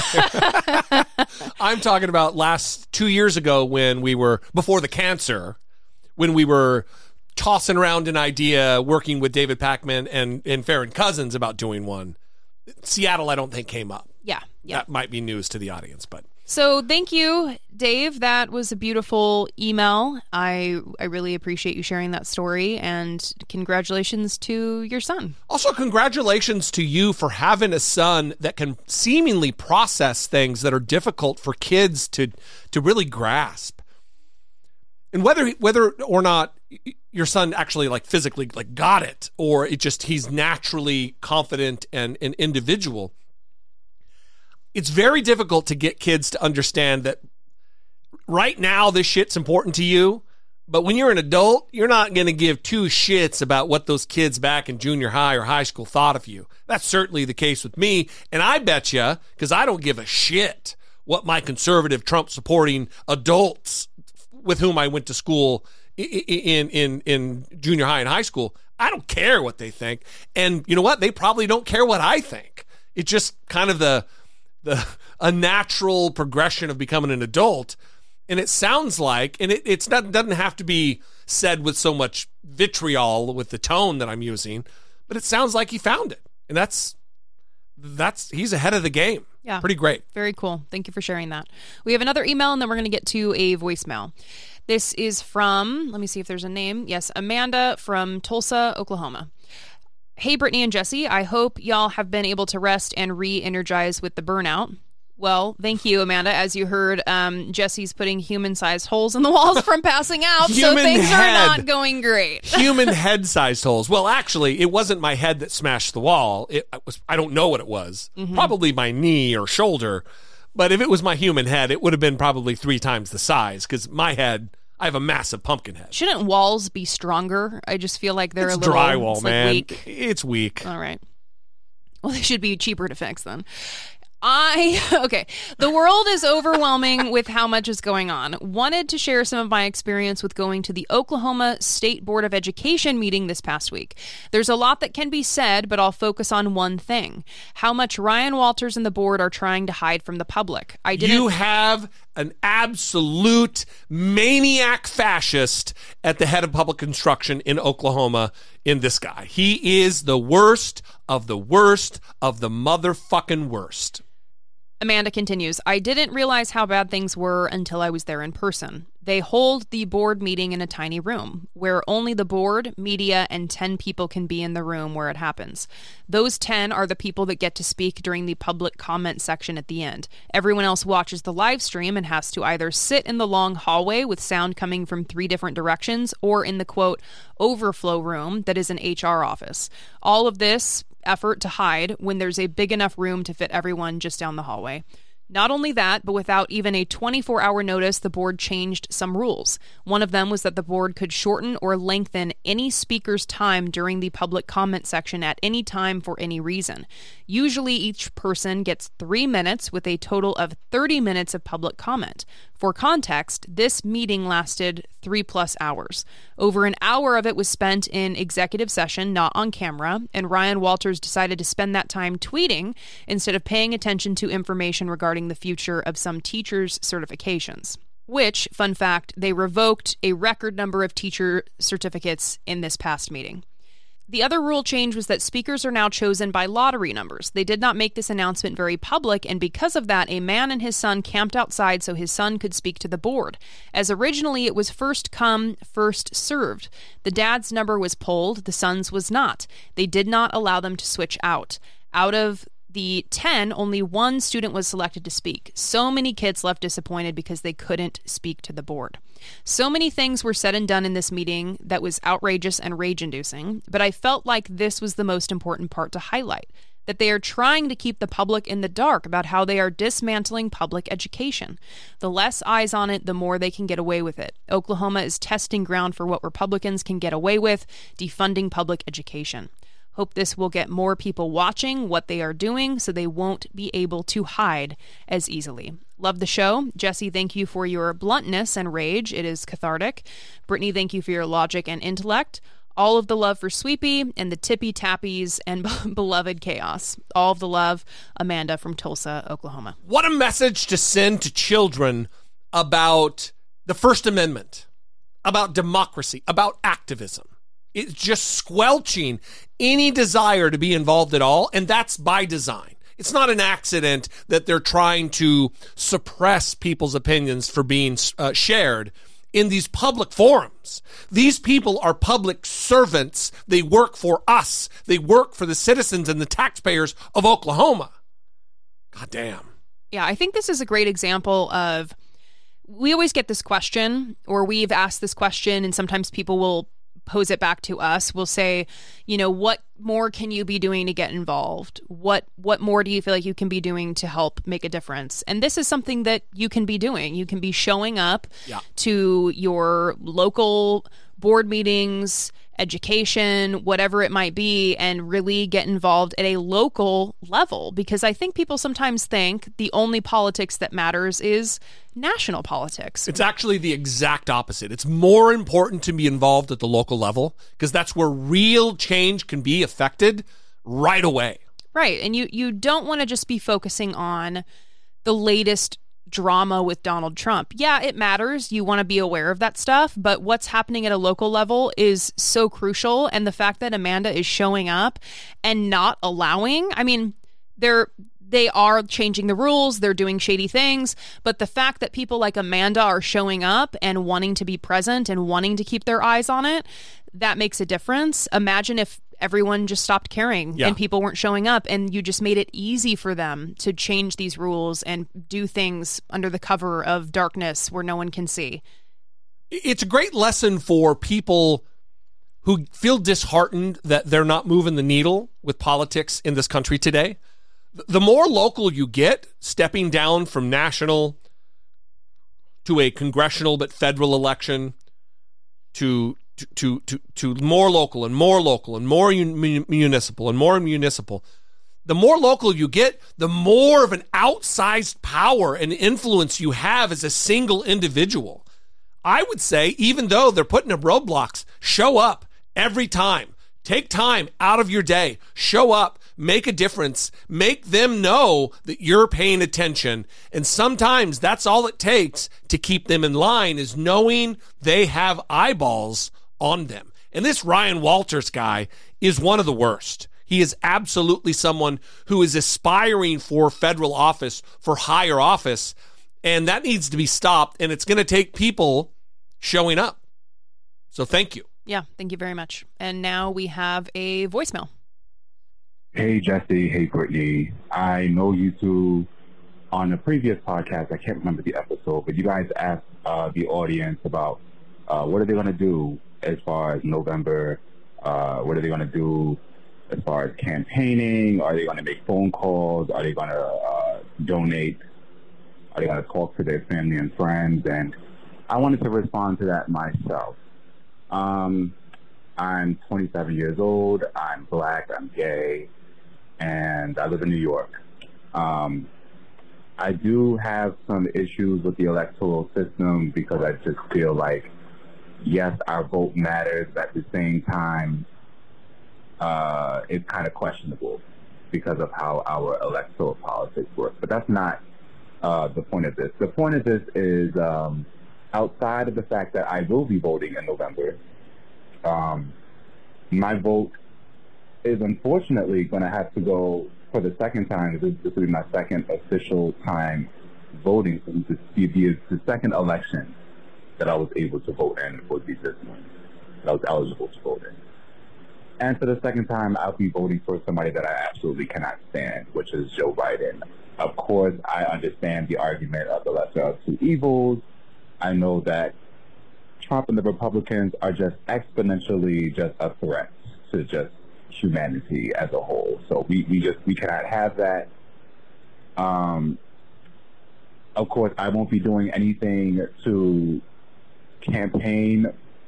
[SPEAKER 3] I'm talking about last two years ago when we were, before the cancer, when we were tossing around an idea, working with David Pakman and, and Farron Cousins about doing one. Seattle, I don't think, came up.
[SPEAKER 4] Yeah, yeah.
[SPEAKER 3] That might be news to the audience, but.
[SPEAKER 4] So thank you, Dave. That was a beautiful email. I I really appreciate you sharing that story, and congratulations to your son.
[SPEAKER 3] Also, congratulations to you for having a son that can seemingly process things that are difficult for kids to to really grasp. And whether whether or not your son actually like physically like got it, or it just he's naturally confident and an individual, it's very difficult to get kids to understand that right now this shit's important to you, but when you're an adult, you're not going to give two shits about what those kids back in junior high or high school thought of you. That's certainly the case with me, and I bet you, because I don't give a shit what my conservative Trump-supporting adults with whom I went to school in in in junior high and high school, I don't care what they think. And you know what? They probably don't care what I think. It's just kind of the the a natural progression of becoming an adult. And it sounds like, and it it's not doesn't have to be said with so much vitriol with the tone that I'm using, but it sounds like he found it. And that's that's he's ahead of the game.
[SPEAKER 4] Yeah.
[SPEAKER 3] Pretty great.
[SPEAKER 4] Very cool. Thank you for sharing that. We have another email, and then we're going to get to a voicemail. This is from, let me see if there's a name. Yes, Amanda from Tulsa, Oklahoma. Hey, Brittany and Jesse. I hope y'all have been able to rest and re-energize with the burnout. Well, thank you, Amanda. As you heard, um, Jesse's putting human-sized holes in the walls from passing out, so
[SPEAKER 3] Human
[SPEAKER 4] things
[SPEAKER 3] head.
[SPEAKER 4] are not going great.
[SPEAKER 3] Human head-sized holes. Well, actually, it wasn't my head that smashed the wall. It was, I don't know what it was. Mm-hmm. Probably my knee or shoulder. But if it was my human head, it would have been probably three times the size, because my head, I have a massive pumpkin head.
[SPEAKER 4] Shouldn't walls be stronger? I just feel like they're
[SPEAKER 3] it's
[SPEAKER 4] a little
[SPEAKER 3] drywall,
[SPEAKER 4] it's
[SPEAKER 3] man.
[SPEAKER 4] Like weak.
[SPEAKER 3] It's weak.
[SPEAKER 4] All right. Well, they should be cheaper to fix then. I, okay, the world is overwhelming with how much is going on. Wanted to share some of my experience with going to the Oklahoma State Board of Education meeting this past week. There's a lot that can be said, but I'll focus on one thing. How much Ryan Walters and the board are trying to hide from the public. I didn't...
[SPEAKER 3] You have an absolute maniac fascist at the head of public instruction in Oklahoma in this guy. He is the worst of the worst of the motherfucking worst.
[SPEAKER 4] Amanda continues, I didn't realize how bad things were until I was there in person. They hold the board meeting in a tiny room where only the board, media, and ten people can be in the room where it happens. Those ten are the people that get to speak during the public comment section at the end. Everyone else watches the live stream and has to either sit in the long hallway with sound coming from three different directions or in the, quote, overflow room that is an H R office. All of this effort to hide when there's a big enough room to fit everyone just down the hallway. Not only that, but without even a twenty-four hour notice, the board changed some rules. One of them was that the board could shorten or lengthen any speaker's time during the public comment section at any time for any reason. Usually each person gets three minutes with a total of thirty minutes of public comment. For context, this meeting lasted three plus hours. Over an hour of it was spent in executive session, not on camera, and Ryan Walters decided to spend that time tweeting instead of paying attention to information regarding the future of some teachers' certifications. Which, fun fact, they revoked a record number of teacher certificates in this past meeting. The other rule change was that speakers are now chosen by lottery numbers. They did not make this announcement very public, and because of that, a man and his son camped outside so his son could speak to the board. As originally, it was first come, first served. The dad's number was pulled, the son's was not. They did not allow them to switch out. Out of the ten, only one student was selected to speak. So many kids left disappointed because they couldn't speak to the board. So many things were said and done in this meeting that was outrageous and rage-inducing, but I felt like this was the most important part to highlight, that they are trying to keep the public in the dark about how they are dismantling public education. The less eyes on it, the more they can get away with it. Oklahoma is testing ground for what Republicans can get away with, defunding public education. Hope this will get more people watching what they are doing so they won't be able to hide as easily. Love the show. Jesse, thank you for your bluntness and rage. It is cathartic. Brittany, thank you for your logic and intellect. All of the love for Sweepy and the tippy tappies and beloved chaos. All of the love, Amanda from Tulsa, Oklahoma.
[SPEAKER 3] What a message to send to children about the First Amendment, about democracy, about activism. It's just squelching any desire to be involved at all, and that's by design. It's not an accident that they're trying to suppress people's opinions for being uh, shared in these public forums. These people are public servants. They work for us. They work for the citizens and the taxpayers of Oklahoma. God damn.
[SPEAKER 4] Yeah, I think this is a great example of, we always get this question, or we've asked this question, and sometimes people will pose it back to us. We'll say, you know, what more can you be doing to get involved? What what more do you feel like you can be doing to help make a difference? And this is something that you can be doing. You can be showing up yeah. to your local board meetings, education, whatever it might be, and really get involved at a local level. Because I think people sometimes think the only politics that matters is national politics.
[SPEAKER 3] It's actually the exact opposite. It's more important to be involved at the local level because that's where real change can be affected right away.
[SPEAKER 4] Right. And you, you don't want to just be focusing on the latest drama with Donald Trump. Yeah, it matters. You want to be aware of that stuff, but what's happening at a local level is so crucial. And the fact that Amanda is showing up and not allowing, I mean, they're they are changing the rules, they're doing shady things, but the fact that people like Amanda are showing up and wanting to be present and wanting to keep their eyes on it, that makes a difference. Imagine if everyone just stopped caring yeah. and people weren't showing up, and you just made it easy for them to change these rules and do things under the cover of darkness where no one can see.
[SPEAKER 3] It's a great lesson for people who feel disheartened that they're not moving the needle with politics in this country today. The more local you get, stepping down from national to a congressional but federal election to to to to more local and more local and more un- municipal and more municipal, The more local you get, the more of an outsized power and influence you have as a single individual. I would say, even though they're putting up roadblocks, show up every time. Take time out of your day. Show up. Make a difference. Make them know that you're paying attention. And sometimes that's all it takes to keep them in line, is knowing they have eyeballs on them. And this Ryan Walters guy is one of the worst. He is absolutely someone who is aspiring for federal office, for higher office, and that needs to be stopped, and it's going to take people showing up. So thank you.
[SPEAKER 4] Yeah, thank you very much. And now we have a voicemail.
[SPEAKER 5] Hey, Jesse. Hey, Brittany. I know you two on a previous podcast, I can't remember the episode, but you guys asked uh, the audience about uh, what are they going to do as far as November, uh, what are they going to do as far as campaigning? Are they going to make phone calls? Are they going to uh, donate? Are they going to talk to their family and friends? And I wanted to respond to that myself. Um, I'm twenty-seven years old. I'm black. I'm gay. And I live in New York. Um, I do have some issues with the electoral system because I just feel like, yes, our vote matters, but at the same time, Uh, it's kind of questionable because of how our electoral politics work. But that's not uh, the point of this. The point of this is um, outside of the fact that I will be voting in November, um, my vote is unfortunately going to have to go for the second time. This, this will be my second official time voting. So this will be the second election that I was able to vote in would be this one, that I was eligible to vote in. And for the second time, I'll be voting for somebody that I absolutely cannot stand, which is Joe Biden. Of course, I understand the argument of the lesser of two evils. I know that Trump and the Republicans are just exponentially just a threat to just humanity as a whole. So we, we just, we cannot have that. Um, of course, I won't be doing anything to campaign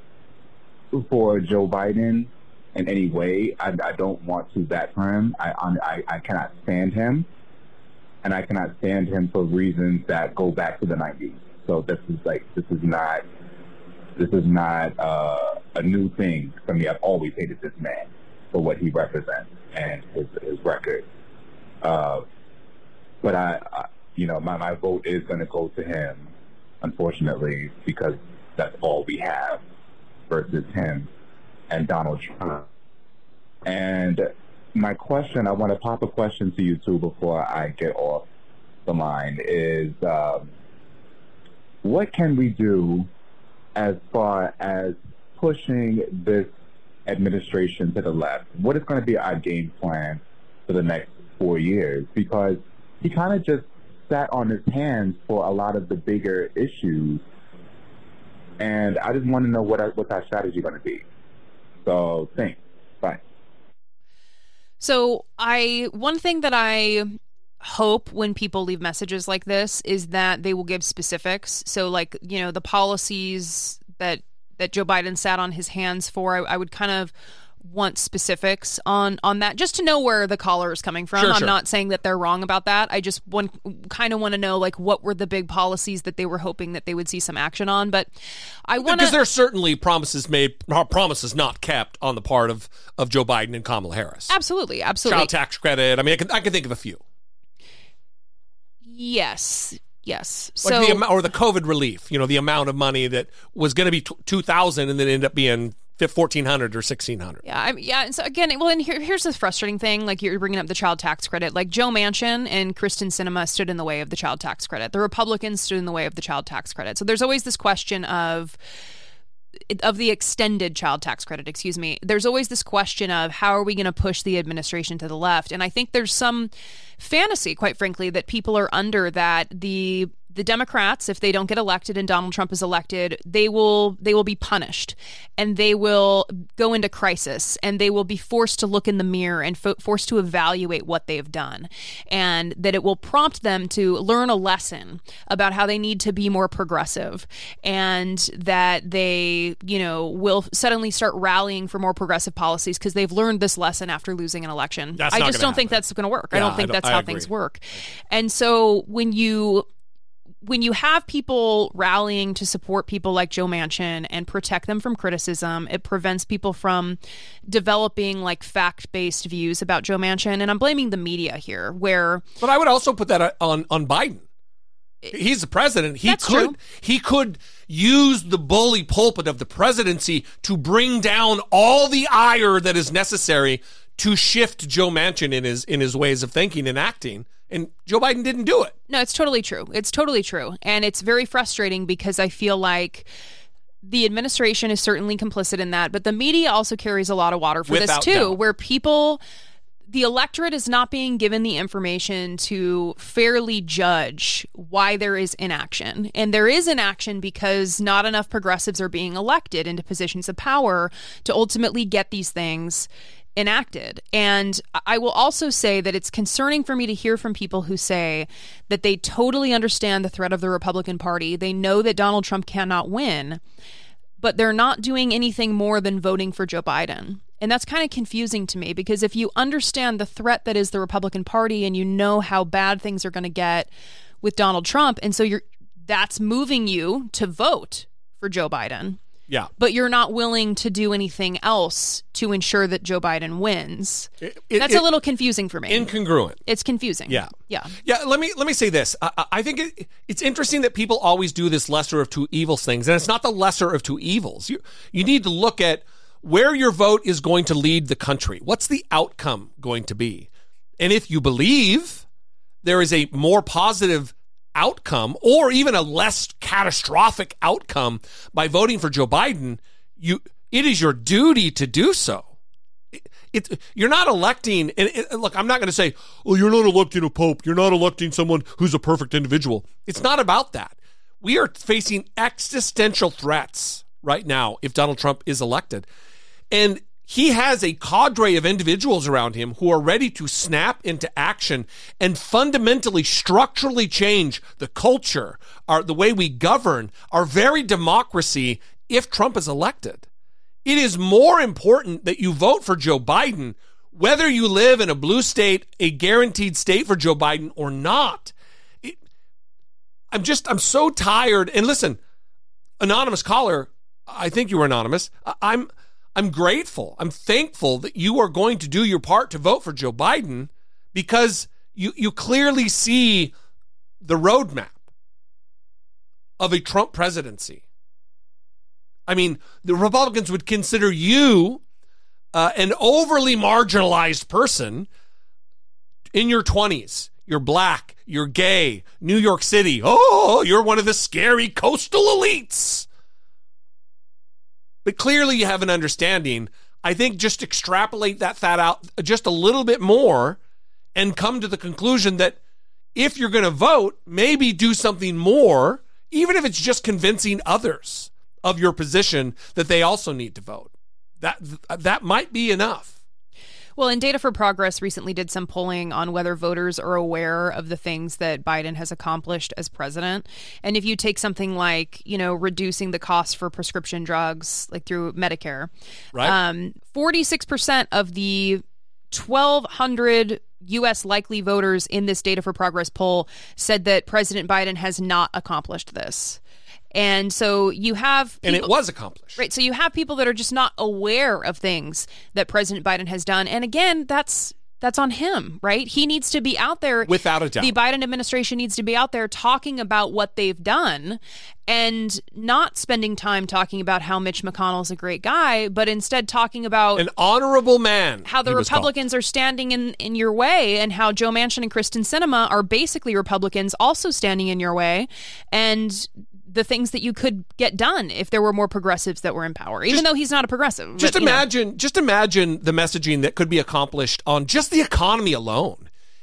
[SPEAKER 5] for Joe Biden in any way. I, I don't want to bat for him. I, I I cannot stand him, and I cannot stand him for reasons that go back to the nineties. So this is like this is not this is not uh, a new thing for me. I've always hated this man for what he represents and his his record. Uh, but I, I, you know, my my vote is going to go to him, unfortunately, because that's all we have versus him and Donald Trump. And my question, I want to pop a question to you two before I get off the line, is um, what can we do as far as pushing this administration to the left? What is going to be our game plan for the next four years? Because he kind of just sat on his hands for a lot of the bigger issues, and I just want to know what our, what's our strategy going to be. So thanks. Bye.
[SPEAKER 4] So I one thing that I hope when people leave messages like this is that they will give specifics. So like, you know, the policies that that Joe Biden sat on his hands for, I, I would kind of want specifics on on that, just to know where the caller is coming from.
[SPEAKER 3] Sure,
[SPEAKER 4] I'm
[SPEAKER 3] sure.
[SPEAKER 4] not saying that they're wrong about that. I just want, kind of want to know, like, what were the big policies that they were hoping that they would see some action on. But I want to,
[SPEAKER 3] because there are certainly promises made, promises not kept on the part of, of Joe Biden and Kamala Harris.
[SPEAKER 4] Absolutely, absolutely.
[SPEAKER 3] Child tax credit. I mean, I can I can think of a few.
[SPEAKER 4] Yes. Yes.
[SPEAKER 3] Like
[SPEAKER 4] So,
[SPEAKER 3] the amount, or the COVID relief, you know, the amount of money that was going to be two thousand and then ended up being fourteen hundred or sixteen hundred.
[SPEAKER 4] Yeah, I, yeah. And so again, well, and here, here's the frustrating thing. Like, you're bringing up the child tax credit. Like, Joe Manchin and Kristen Sinema stood in the way of the child tax credit. The Republicans stood in the way of the child tax credit. So there's always this question of of the extended child tax credit, excuse me. There's always this question of how are we going to push the administration to the left? And I think there's some fantasy, quite frankly, that people are under, that the the Democrats, if they don't get elected and Donald Trump is elected, they will they will be punished, and they will go into crisis, and they will be forced to look in the mirror and fo- forced to evaluate what they've done, and that it will prompt them to learn a lesson about how they need to be more progressive, and that they, you know, will suddenly start rallying for more progressive policies because they've learned this lesson after losing an election.
[SPEAKER 3] That's
[SPEAKER 4] I
[SPEAKER 3] not
[SPEAKER 4] just don't
[SPEAKER 3] happen.
[SPEAKER 4] think that's going to work.
[SPEAKER 3] Yeah,
[SPEAKER 4] I don't think
[SPEAKER 3] I don't-
[SPEAKER 4] that's
[SPEAKER 3] I
[SPEAKER 4] how
[SPEAKER 3] agree.
[SPEAKER 4] things work. And so when you when you have people rallying to support people like Joe Manchin and protect them from criticism, it prevents people from developing like fact-based views about Joe Manchin. And I'm blaming the media here, where
[SPEAKER 3] But I would also put that on on Biden. He's the president. He
[SPEAKER 4] That's
[SPEAKER 3] could
[SPEAKER 4] true.
[SPEAKER 3] he could use the bully pulpit of the presidency to bring down all the ire that is necessary to shift Joe Manchin in his in his ways of thinking and acting. And Joe Biden didn't do it.
[SPEAKER 4] no, it's totally true. It's totally true. And it's very frustrating because I feel like the administration is certainly complicit in that, but the media also carries a lot of water for
[SPEAKER 3] Without
[SPEAKER 4] this too,
[SPEAKER 3] doubt.
[SPEAKER 4] where people, the electorate is not being given the information to fairly judge why there is inaction. And there is inaction because not enough progressives are being elected into positions of power to ultimately get these things enacted. And I will also say that it's concerning for me to hear from people who say that they totally understand the threat of the Republican Party. They know that Donald Trump cannot win, but they're not doing anything more than voting for Joe Biden. And that's kind of confusing to me, because if you understand the threat that is the Republican Party and you know how bad things are going to get with Donald Trump, and so you're that's moving you to vote for Joe Biden,
[SPEAKER 3] Yeah.
[SPEAKER 4] but you're not willing to do anything else to ensure that Joe Biden wins.
[SPEAKER 3] It- it-
[SPEAKER 4] That's
[SPEAKER 3] it-
[SPEAKER 4] a little confusing for me.
[SPEAKER 3] Incongruent.
[SPEAKER 4] It's confusing.
[SPEAKER 3] Yeah.
[SPEAKER 4] Yeah.
[SPEAKER 3] Yeah, let me let me say this. I, I think it, it's interesting that people always do this lesser of two evils things, and it's not the lesser of two evils. You you need to look at where your vote is going to lead the country. What's the outcome going to be? And if you believe there is a more positive outcome or even a less catastrophic outcome by voting for Joe Biden, you it is your duty to do so. It, it, you're not electing, and it, look, I'm not going to say, well, you're not electing a pope. You're not electing someone who's a perfect individual. It's not about that. We are facing existential threats right now if Donald Trump is elected. And he has a cadre of individuals around him who are ready to snap into action and fundamentally, structurally change the culture, our, the way we govern, our very democracy if Trump is elected. It is more important that you vote for Joe Biden, whether you live in a blue state, a guaranteed state for Joe Biden or not. It, I'm just, I'm so tired. And listen, anonymous caller, I think you were anonymous. I- I'm, I'm grateful. I'm thankful that you are going to do your part to vote for Joe Biden, because you, you clearly see the roadmap of a Trump presidency. I mean, the Republicans would consider you uh, an overly marginalized person in your twenties. You're black, you're gay, New York City. Oh, you're one of the scary coastal elites. But clearly you have an understanding. I think just extrapolate that fat out just a little bit more and come to the conclusion that if you're going to vote, maybe do something more, even if it's just convincing others of your position that they also need to vote. That that might be enough.
[SPEAKER 4] Well, and Data for Progress recently did some polling on whether voters are aware of the things that Biden has accomplished as president. And if you take something like, you know, reducing the cost for prescription drugs, like through Medicare,
[SPEAKER 3] Right.
[SPEAKER 4] um, forty-six percent of the twelve hundred U S likely voters in this Data for Progress poll said that President Biden has not accomplished this. And so you have people,
[SPEAKER 3] and it was accomplished.
[SPEAKER 4] Right. So you have people that are just not aware of things that President Biden has done. And again, that's that's on him, right? He needs to be out there.
[SPEAKER 3] Without a doubt.
[SPEAKER 4] The Biden administration needs to be out there talking about what they've done and not spending time talking about how Mitch McConnell's a great guy, but instead talking about
[SPEAKER 3] An honorable man.
[SPEAKER 4] how the
[SPEAKER 3] he was called.
[SPEAKER 4] Republicans are standing in, in your way, and how Joe Manchin and Kristen Sinema are basically Republicans also standing in your way, and the things that you could get done if there were more progressives that were in power, even
[SPEAKER 3] Just-
[SPEAKER 4] though he's not a progressive.
[SPEAKER 3] Just
[SPEAKER 4] but, you know.
[SPEAKER 3] imagine, just imagine the messaging that could be accomplished on just the economy alone.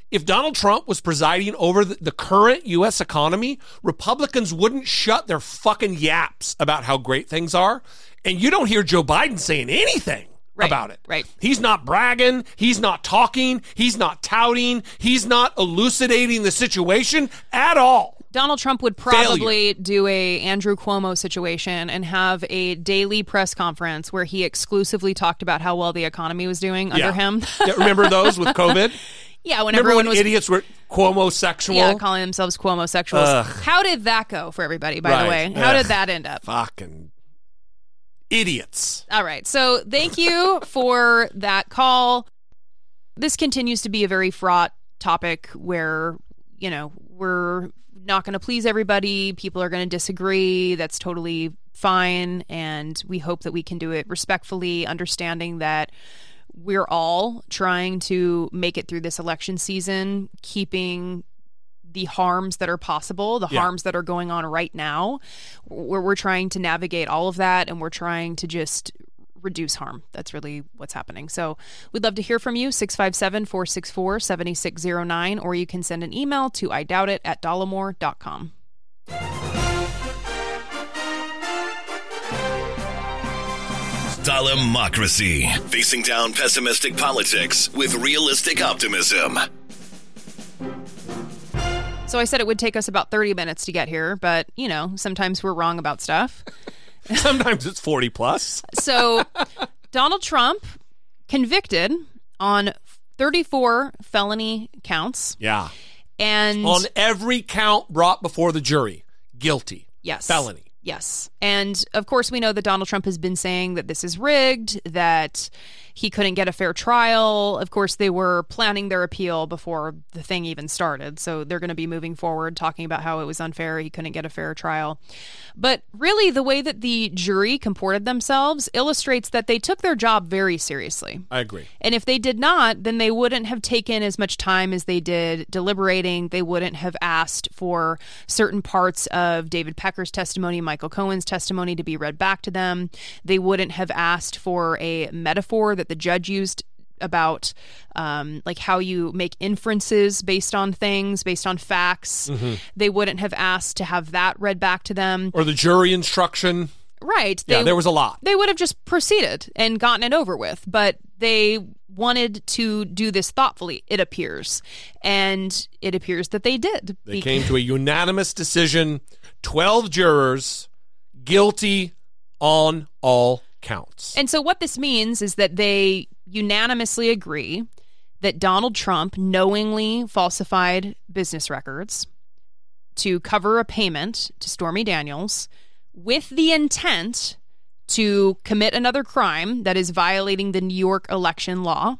[SPEAKER 3] if Donald Trump was presiding over the, the current U S economy, Republicans wouldn't shut their fucking yaps about how great things are. And you don't hear Joe Biden saying anything
[SPEAKER 4] right,
[SPEAKER 3] about it.
[SPEAKER 4] Right.
[SPEAKER 3] He's not bragging. He's not talking. He's not touting. He's not elucidating the situation at all.
[SPEAKER 4] Donald Trump would probably
[SPEAKER 3] Failure.
[SPEAKER 4] do a Andrew Cuomo situation and have a daily press conference where he exclusively talked about how well the economy was doing under
[SPEAKER 3] Yeah.
[SPEAKER 4] him.
[SPEAKER 3] Yeah, remember those with COVID?
[SPEAKER 4] Yeah, when
[SPEAKER 3] Remember
[SPEAKER 4] everyone
[SPEAKER 3] when
[SPEAKER 4] was
[SPEAKER 3] idiots were Cuomo-sexual?
[SPEAKER 4] yeah, calling themselves Cuomo-sexuals.
[SPEAKER 3] Ugh.
[SPEAKER 4] How did that go for everybody, by
[SPEAKER 3] Right.
[SPEAKER 4] the way? How
[SPEAKER 3] Ugh.
[SPEAKER 4] did that end up?
[SPEAKER 3] Fucking idiots.
[SPEAKER 4] All right. So thank you for that call. This continues to be a very fraught topic where, you know, we're not going to please everybody. People are going to disagree. That's totally fine. And we hope that we can do it respectfully, understanding that we're all trying to make it through this election season, keeping the harms that are possible, the
[SPEAKER 3] Yeah.
[SPEAKER 4] harms that are going on right now. We're, we're trying to navigate all of that, and we're trying to just reduce harm. That's really what's happening. So we'd love to hear from you, six five seven, four six four, seven six zero nine, or you can send an email to I doubt it at dollemore dot com.
[SPEAKER 2] Dollemocracy. Facing down pessimistic politics with realistic optimism.
[SPEAKER 4] So I said it would take us about thirty minutes to get here, but, you know, sometimes we're wrong about stuff.
[SPEAKER 3] Sometimes it's forty plus.
[SPEAKER 4] So Donald Trump convicted on thirty-four felony counts.
[SPEAKER 3] Yeah.
[SPEAKER 4] And
[SPEAKER 3] On every count brought before the jury, guilty.
[SPEAKER 4] yes.
[SPEAKER 3] Felony.
[SPEAKER 4] Yes. And of course, we know that Donald Trump has been saying that this is rigged, that he couldn't get a fair trial. Of course, they were planning their appeal before the thing even started. So they're going to be moving forward, talking about how it was unfair. He couldn't get a fair trial. But really, the way that the jury comported themselves illustrates that they took their job very seriously.
[SPEAKER 3] I agree.
[SPEAKER 4] And if they did not, then they wouldn't have taken as much time as they did deliberating. They wouldn't have asked for certain parts of David Pecker's testimony, Michael Cohen's testimony to be read back to them. They wouldn't have asked for a metaphor that the judge used about um, like how you make inferences based on things, based on facts.
[SPEAKER 3] Mm-hmm.
[SPEAKER 4] They wouldn't have asked to have that read back to them.
[SPEAKER 3] Or the jury instruction.
[SPEAKER 4] Right.
[SPEAKER 3] Yeah,
[SPEAKER 4] They-
[SPEAKER 3] there was a lot.
[SPEAKER 4] They would have just proceeded and gotten it over with, but they wanted to do this thoughtfully, it appears. And it appears that they did.
[SPEAKER 3] They
[SPEAKER 4] Be-
[SPEAKER 3] came to a unanimous decision, twelve jurors, guilty on all counts.
[SPEAKER 4] And so what this means is that they unanimously agree that Donald Trump knowingly falsified business records to cover a payment to Stormy Daniels with the intent to commit another crime that is violating the New York election law.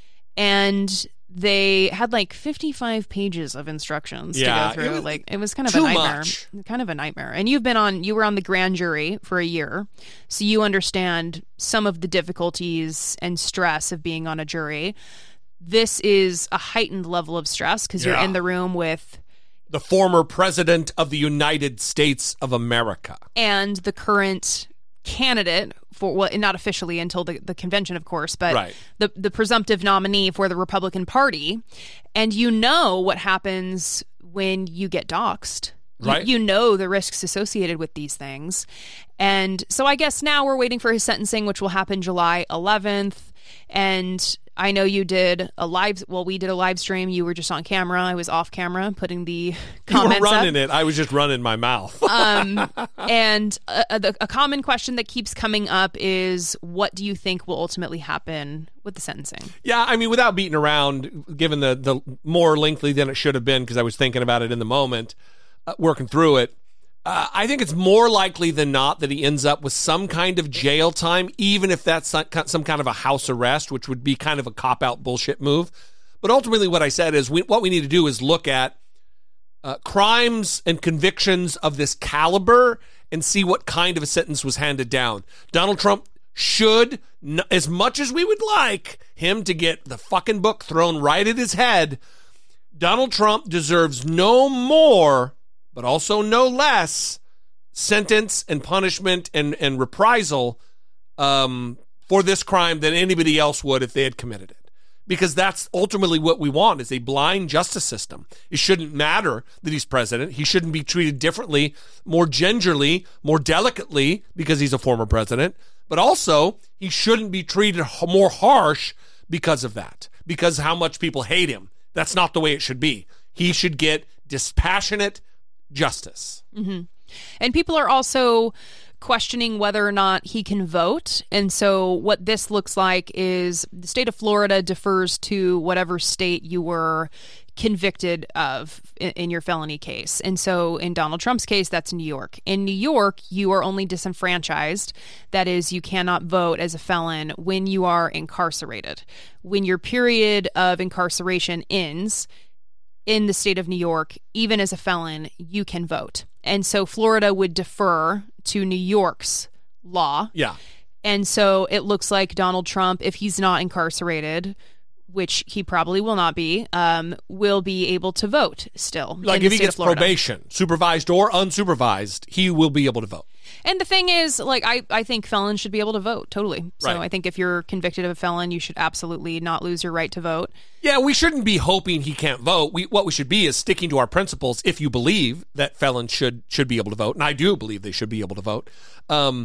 [SPEAKER 4] And they had like fifty-five pages of instructions
[SPEAKER 3] Yeah,
[SPEAKER 4] to go
[SPEAKER 3] it
[SPEAKER 4] through.
[SPEAKER 3] was
[SPEAKER 4] like it was kind of
[SPEAKER 3] too
[SPEAKER 4] a nightmare.
[SPEAKER 3] much.
[SPEAKER 4] Kind of a nightmare. And you've been on you were on the grand jury for a year. So you understand some of the difficulties and stress of being on a jury. This is a heightened level of stress because you're
[SPEAKER 3] Yeah.
[SPEAKER 4] in the room with
[SPEAKER 3] The former president of the United States of America.
[SPEAKER 4] and the current candidate for, well, not officially until the, the convention, of course, but
[SPEAKER 3] Right.
[SPEAKER 4] the, the presumptive nominee for the Republican Party. And you know what happens when you get doxxed. You-
[SPEAKER 3] Right.
[SPEAKER 4] You know the risks associated with these things. And so I guess now we're waiting for his sentencing, which will happen July eleventh. And I know you did a live, well, we did a live stream. You were just on camera. I was off camera putting the
[SPEAKER 3] You
[SPEAKER 4] comments
[SPEAKER 3] were
[SPEAKER 4] up.
[SPEAKER 3] running it. I was just running my mouth.
[SPEAKER 4] Um, and a, a, a common question that keeps coming up is, what do you think will ultimately happen with the sentencing?
[SPEAKER 3] Yeah, I mean, without beating around, given the, the more lengthy than it should have been, because I was thinking about it in the moment, uh, working through it, uh, I think it's more likely than not that he ends up with some kind of jail time, even if that's some some kind of a house arrest, which would be kind of a cop-out bullshit move. But ultimately what I said is we, what we need to do is look at uh, crimes and convictions of this caliber and see what kind of a sentence was handed down. Donald Trump should, as much as we would like him to get the fucking book thrown right at his head, Donald Trump deserves no more, but also no less, sentence and punishment and, and reprisal um, for this crime than anybody else would if they had committed it. because that's ultimately what we want, is a blind justice system. It shouldn't matter that he's president. He shouldn't be treated differently, more gingerly, more delicately because he's a former president. But also, he shouldn't be treated more harsh because of that, because how much people hate him. That's not the way it should be. He should get dispassionate justice.
[SPEAKER 4] Mm-hmm. And people are also questioning whether or not he can vote. And so what this looks like is the state of Florida defers to whatever state you were convicted of in, in your felony case. And so in Donald Trump's case, that's New York. In New York, you are only disenfranchised. That is, you cannot vote as a felon when you are incarcerated. When your period of incarceration ends in the state of New York, even as a felon, you can vote. And so Florida would defer to New York's law.
[SPEAKER 3] Yeah.
[SPEAKER 4] And so it looks like Donald Trump, if he's not incarcerated, which he probably will not be, um, will be able to vote still.
[SPEAKER 3] Like if he gets probation, supervised or unsupervised, he will be able to vote.
[SPEAKER 4] And the thing is, like, I, I think felons should be able to vote, totally. So
[SPEAKER 3] Right.
[SPEAKER 4] I think if you're convicted of a felon, you should absolutely not lose your right to vote.
[SPEAKER 3] Yeah, we shouldn't be hoping he can't vote. We, what we should be is sticking to our principles. If you believe that felons should should be able to vote, and I do believe they should be able to vote, um,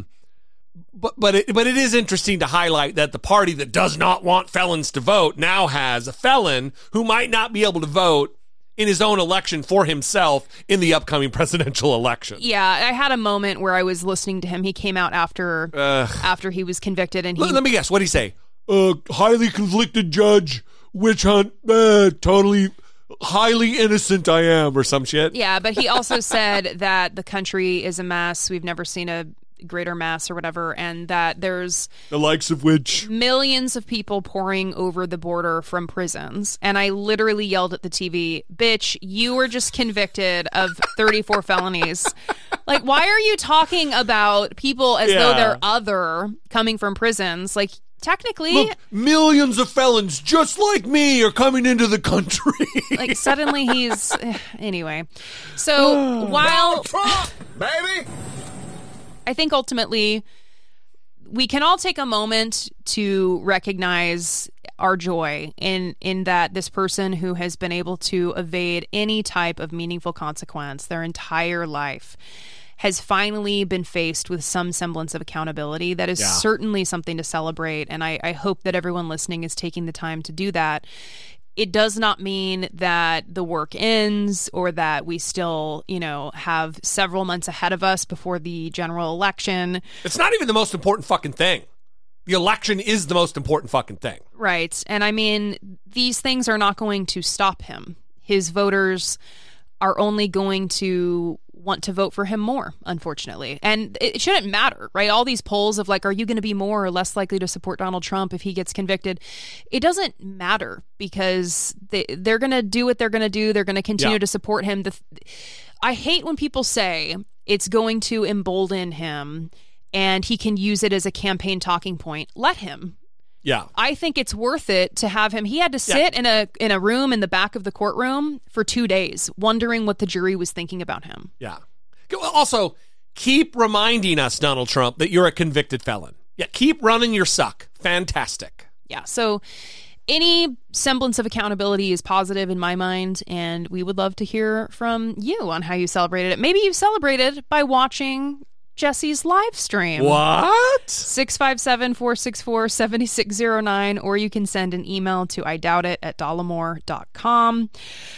[SPEAKER 3] but but it, but it is interesting to highlight that the party that does not want felons to vote now has a felon who might not be able to vote in his own election for himself in the upcoming presidential election.
[SPEAKER 4] Yeah, I had a moment where I was listening to him. He came out after
[SPEAKER 3] Ugh.
[SPEAKER 4] after he was convicted, and he
[SPEAKER 3] Let, let me guess. What did he say? Uh, highly conflicted judge, witch hunt, uh, totally, highly innocent I am, or some shit.
[SPEAKER 4] Yeah, but he also said that the country is a mess. We've never seen a greater mess or whatever, and that there's
[SPEAKER 3] The likes of which...
[SPEAKER 4] millions of people pouring over the border from prisons. And I literally yelled at the T V, bitch, you were just convicted of thirty-four felonies. Like, why are you talking about people as
[SPEAKER 3] Yeah.
[SPEAKER 4] though they're other coming from prisons? Like, technically,
[SPEAKER 3] Look, millions of felons just like me are coming into the country.
[SPEAKER 4] like, suddenly he's... Anyway. So, while...
[SPEAKER 6] Trump, baby!
[SPEAKER 4] I think ultimately we can all take a moment to recognize our joy in in that this person who has been able to evade any type of meaningful consequence their entire life has finally been faced with some semblance of accountability. That is
[SPEAKER 3] Yeah.
[SPEAKER 4] certainly something to celebrate, and I, I hope that everyone listening is taking the time to do that. It does not mean that the work ends or that we still, you know, have several months ahead of us before the general election.
[SPEAKER 3] It's not even the most important fucking thing. The election is the most important fucking thing.
[SPEAKER 4] Right. And I mean, these things are not going to stop him. His voters are only going to want to vote for him more, unfortunately. And it shouldn't matter, right? All these polls of like, are you going to be more or less likely to support Donald Trump if he gets convicted? It doesn't matter because they, they're going to do what they're going to do. They're going to continue
[SPEAKER 3] Yeah.
[SPEAKER 4] to support him. The, I hate when people say it's going to embolden him and he can use it as a campaign talking point. Let him.
[SPEAKER 3] Yeah.
[SPEAKER 4] I think it's worth it to have him. He had to sit
[SPEAKER 3] Yeah.
[SPEAKER 4] in a in a room in the back of the courtroom for two days, wondering what the jury was thinking about him.
[SPEAKER 3] Yeah. Also, keep reminding us, Donald Trump, that you're a convicted felon. Yeah. Keep running your suck. Fantastic.
[SPEAKER 4] Yeah. So any semblance of accountability is positive in my mind, and we would love to hear from you on how you celebrated it. Maybe you celebrated by watching Jesse's live stream.
[SPEAKER 3] What?
[SPEAKER 4] six five seven, four six four, seven six zero nine, or you can send an email to I doubt it at dollamore dot com.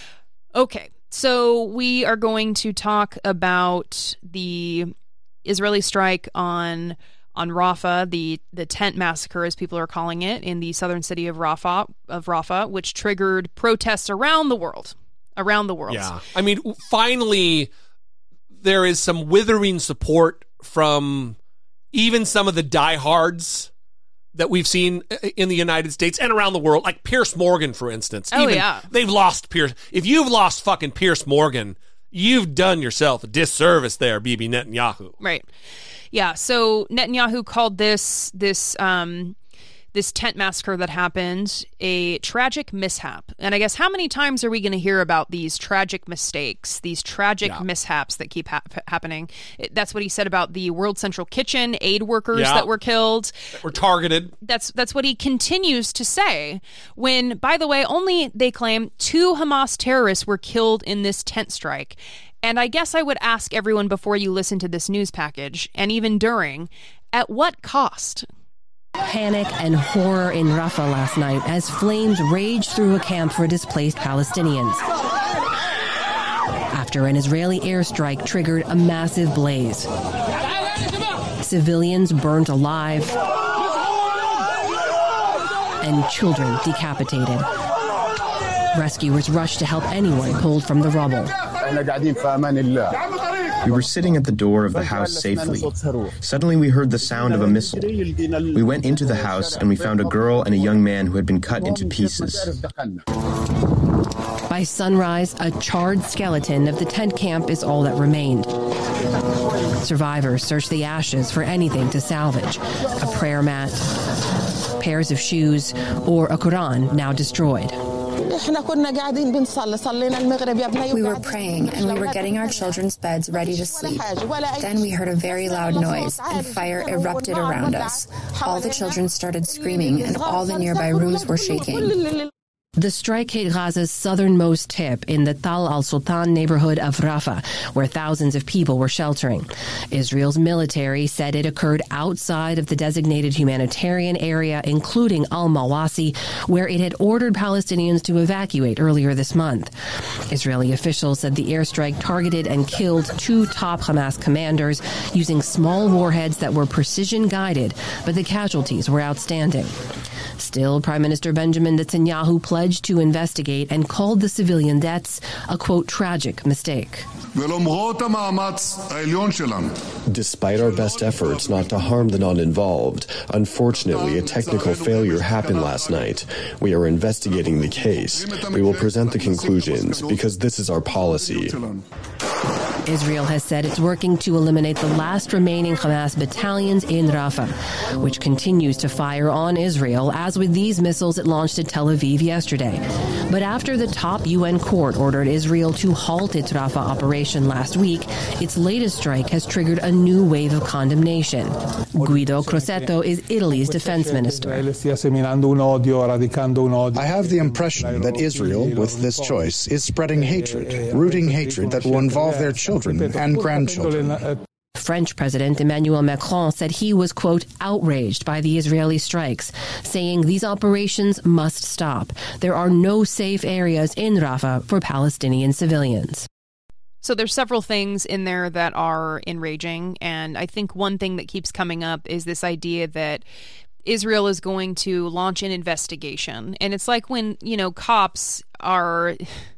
[SPEAKER 4] Okay, so we are going to talk about the Israeli strike on on Rafah, the the tent massacre, as people are calling it, in the southern city of Rafah, of Rafah, which triggered protests around the world. Around the world.
[SPEAKER 3] Yeah. I mean, finally, there is some withering support from even some of the diehards that we've seen in the United States and around the world, like Piers Morgan, for instance.
[SPEAKER 4] Oh,
[SPEAKER 3] even
[SPEAKER 4] yeah.
[SPEAKER 3] They've lost Piers. If you've lost fucking Piers Morgan, you've done yourself a disservice there, Bibi Netanyahu.
[SPEAKER 4] Right. Yeah. So Netanyahu called this this um, this tent massacre that happened, a tragic mishap. And I guess how many times are we going to hear about these tragic mistakes, these tragic yeah. mishaps that keep ha- happening? It, that's what he said about the World Central Kitchen aid workers yeah. that were killed.
[SPEAKER 3] That were targeted.
[SPEAKER 4] That's that's what he continues to say when, by the way, only, they claim, two Hamas terrorists were killed in this tent strike. And I guess I would ask everyone before you listen to this news package, and even during, at what cost?
[SPEAKER 6] Panic and horror in Rafah last night as flames raged through a camp for displaced Palestinians after an Israeli airstrike triggered a massive blaze. Civilians burnt alive and children decapitated. Rescuers rushed to help anyone pulled from the rubble.
[SPEAKER 7] We were sitting at the door of the house safely. Suddenly we heard the sound of a missile. We went into the house and we found a girl and a young man who had been cut into pieces.
[SPEAKER 6] By sunrise, a charred skeleton of the tent camp is all that remained. Survivors searched the ashes for anything to salvage. A prayer mat, pairs of shoes, or a Quran now destroyed.
[SPEAKER 8] We were praying and we were getting our children's beds ready to sleep. Then we heard a very loud noise and fire erupted around us. All the children started screaming and all the nearby rooms were shaking.
[SPEAKER 6] The strike hit Gaza's southernmost tip in the Tal al-Sultan neighborhood of Rafah, where thousands of people were sheltering. Israel's military said it occurred outside of the designated humanitarian area, including al-Mawasi, where it had ordered Palestinians to evacuate earlier this month. Israeli officials said the airstrike targeted and killed two top Hamas commanders using small warheads that were precision-guided, but the casualties were outstanding. Still, Prime Minister Benjamin Netanyahu pledged to investigate and called the civilian deaths a, quote, tragic mistake.
[SPEAKER 9] Despite our best efforts not to harm the non-involved, unfortunately a technical failure happened last night. We are investigating the case. We will present the conclusions because this is our policy.
[SPEAKER 6] Israel has said it's working to eliminate the last remaining Hamas battalions in Rafah, which continues to fire on Israel, as with these missiles it launched at Tel Aviv yesterday. But after the top U N court ordered Israel to halt its Rafah operation last week, its latest strike has triggered a new wave of condemnation. Guido Crosetto is Italy's defense minister.
[SPEAKER 10] I have the impression that Israel, with this choice, is spreading hatred, rooting hatred that will involve their children and grandchildren.
[SPEAKER 6] French President Emmanuel Macron said he was, quote, outraged by the Israeli strikes, saying these operations must stop. There are no safe areas in Rafah for Palestinian civilians.
[SPEAKER 4] So there's several things in there that are enraging, and I think one thing that keeps coming up is this idea that Israel is going to launch an investigation. And it's like when, you know, cops are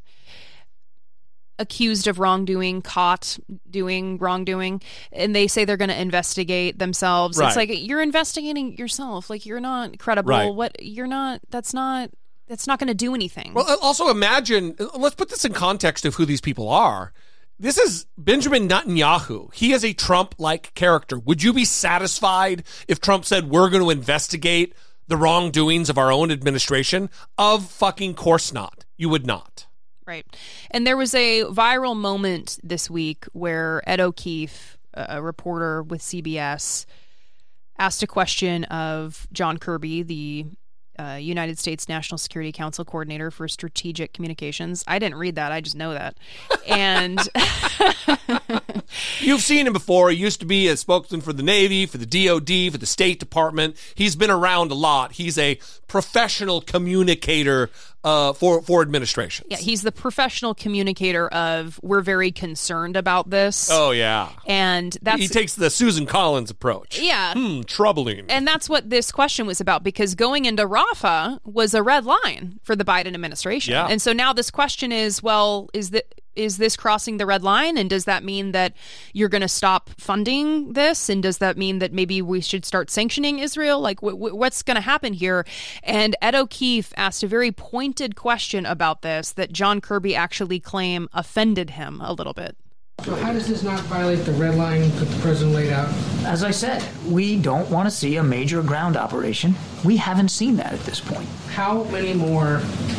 [SPEAKER 4] accused of wrongdoing, caught doing wrongdoing, and they say they're going to investigate themselves. Right. It's like, you're investigating yourself. Like, you're not credible. Right. What you're not, that's not, that's not going to do anything.
[SPEAKER 3] Well, also imagine, let's put this in context of who these people are. This is Benjamin Netanyahu. He is a Trump-like character. Would you be satisfied if Trump said, we're going to investigate the wrongdoings of our own administration? Of fucking course not. You would not.
[SPEAKER 4] Right. And there was a viral moment this week where Ed O'Keefe, a reporter with C B S, asked a question of John Kirby, the uh, United States National Security Council Coordinator for Strategic Communications. I didn't read that. I just know that. And
[SPEAKER 3] you've seen him before. He used to be a spokesman for the Navy, for the D O D, for the State Department. He's been around a lot. He's a professional communicator uh, for, for administrations.
[SPEAKER 4] Yeah, he's the professional communicator of, we're very concerned about this.
[SPEAKER 3] Oh, yeah.
[SPEAKER 4] And that's...
[SPEAKER 3] He takes the Susan Collins approach.
[SPEAKER 4] Yeah.
[SPEAKER 3] Hmm, troubling.
[SPEAKER 4] And that's what this question was about, because going into Rafah was a red line for the Biden administration.
[SPEAKER 3] Yeah.
[SPEAKER 4] And so now this question is, well, is that... Is this crossing the red line? And does that mean that you're going to stop funding this? And does that mean that maybe we should start sanctioning Israel? Like, w- w- what's going to happen here? And Ed O'Keefe asked a very pointed question about this that John Kirby actually claimed offended him a little bit.
[SPEAKER 1] So how does this not violate the red line that the president laid out?
[SPEAKER 11] As I said, we don't want to see a major ground operation. We haven't seen that at this point.
[SPEAKER 1] How many more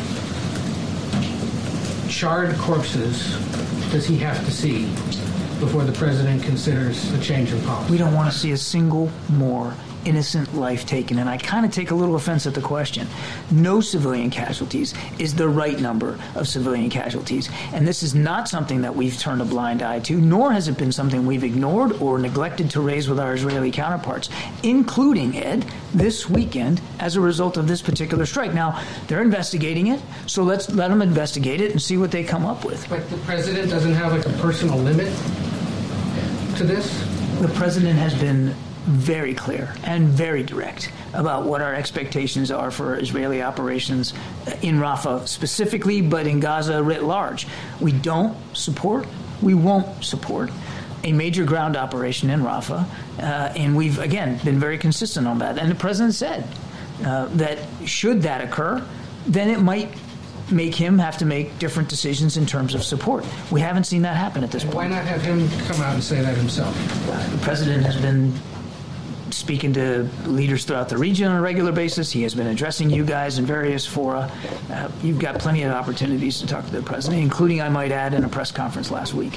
[SPEAKER 1] charred corpses does he have to see before the president considers a change in policy?
[SPEAKER 11] We don't want to see a single more innocent life taken, and I kind of take a little offense at the question. No civilian casualties is the right number of civilian casualties, and this is not something that we've turned a blind eye to, nor has it been something we've ignored or neglected to raise with our Israeli counterparts, including, Ed, this weekend as a result of this particular strike. Now, they're investigating it, so let's let them investigate it and see what they come up with.
[SPEAKER 1] But the president doesn't have like a personal limit to this?
[SPEAKER 11] The president has been very clear and very direct about what our expectations are for Israeli operations in Rafah specifically, but in Gaza writ large. We don't support, we won't support a major ground operation in Rafah, uh, and we've, again, been very consistent on that. And the president said uh, that should that occur, then it might make him have to make different decisions in terms of support. We haven't seen that happen at this point.
[SPEAKER 1] Why not have him come out and say that himself?
[SPEAKER 11] Uh, the president has been speaking to leaders throughout the region on a regular basis. He has been addressing you guys in various fora. Uh, you've got plenty of opportunities to talk to the president, including, I might add, in a press conference last week.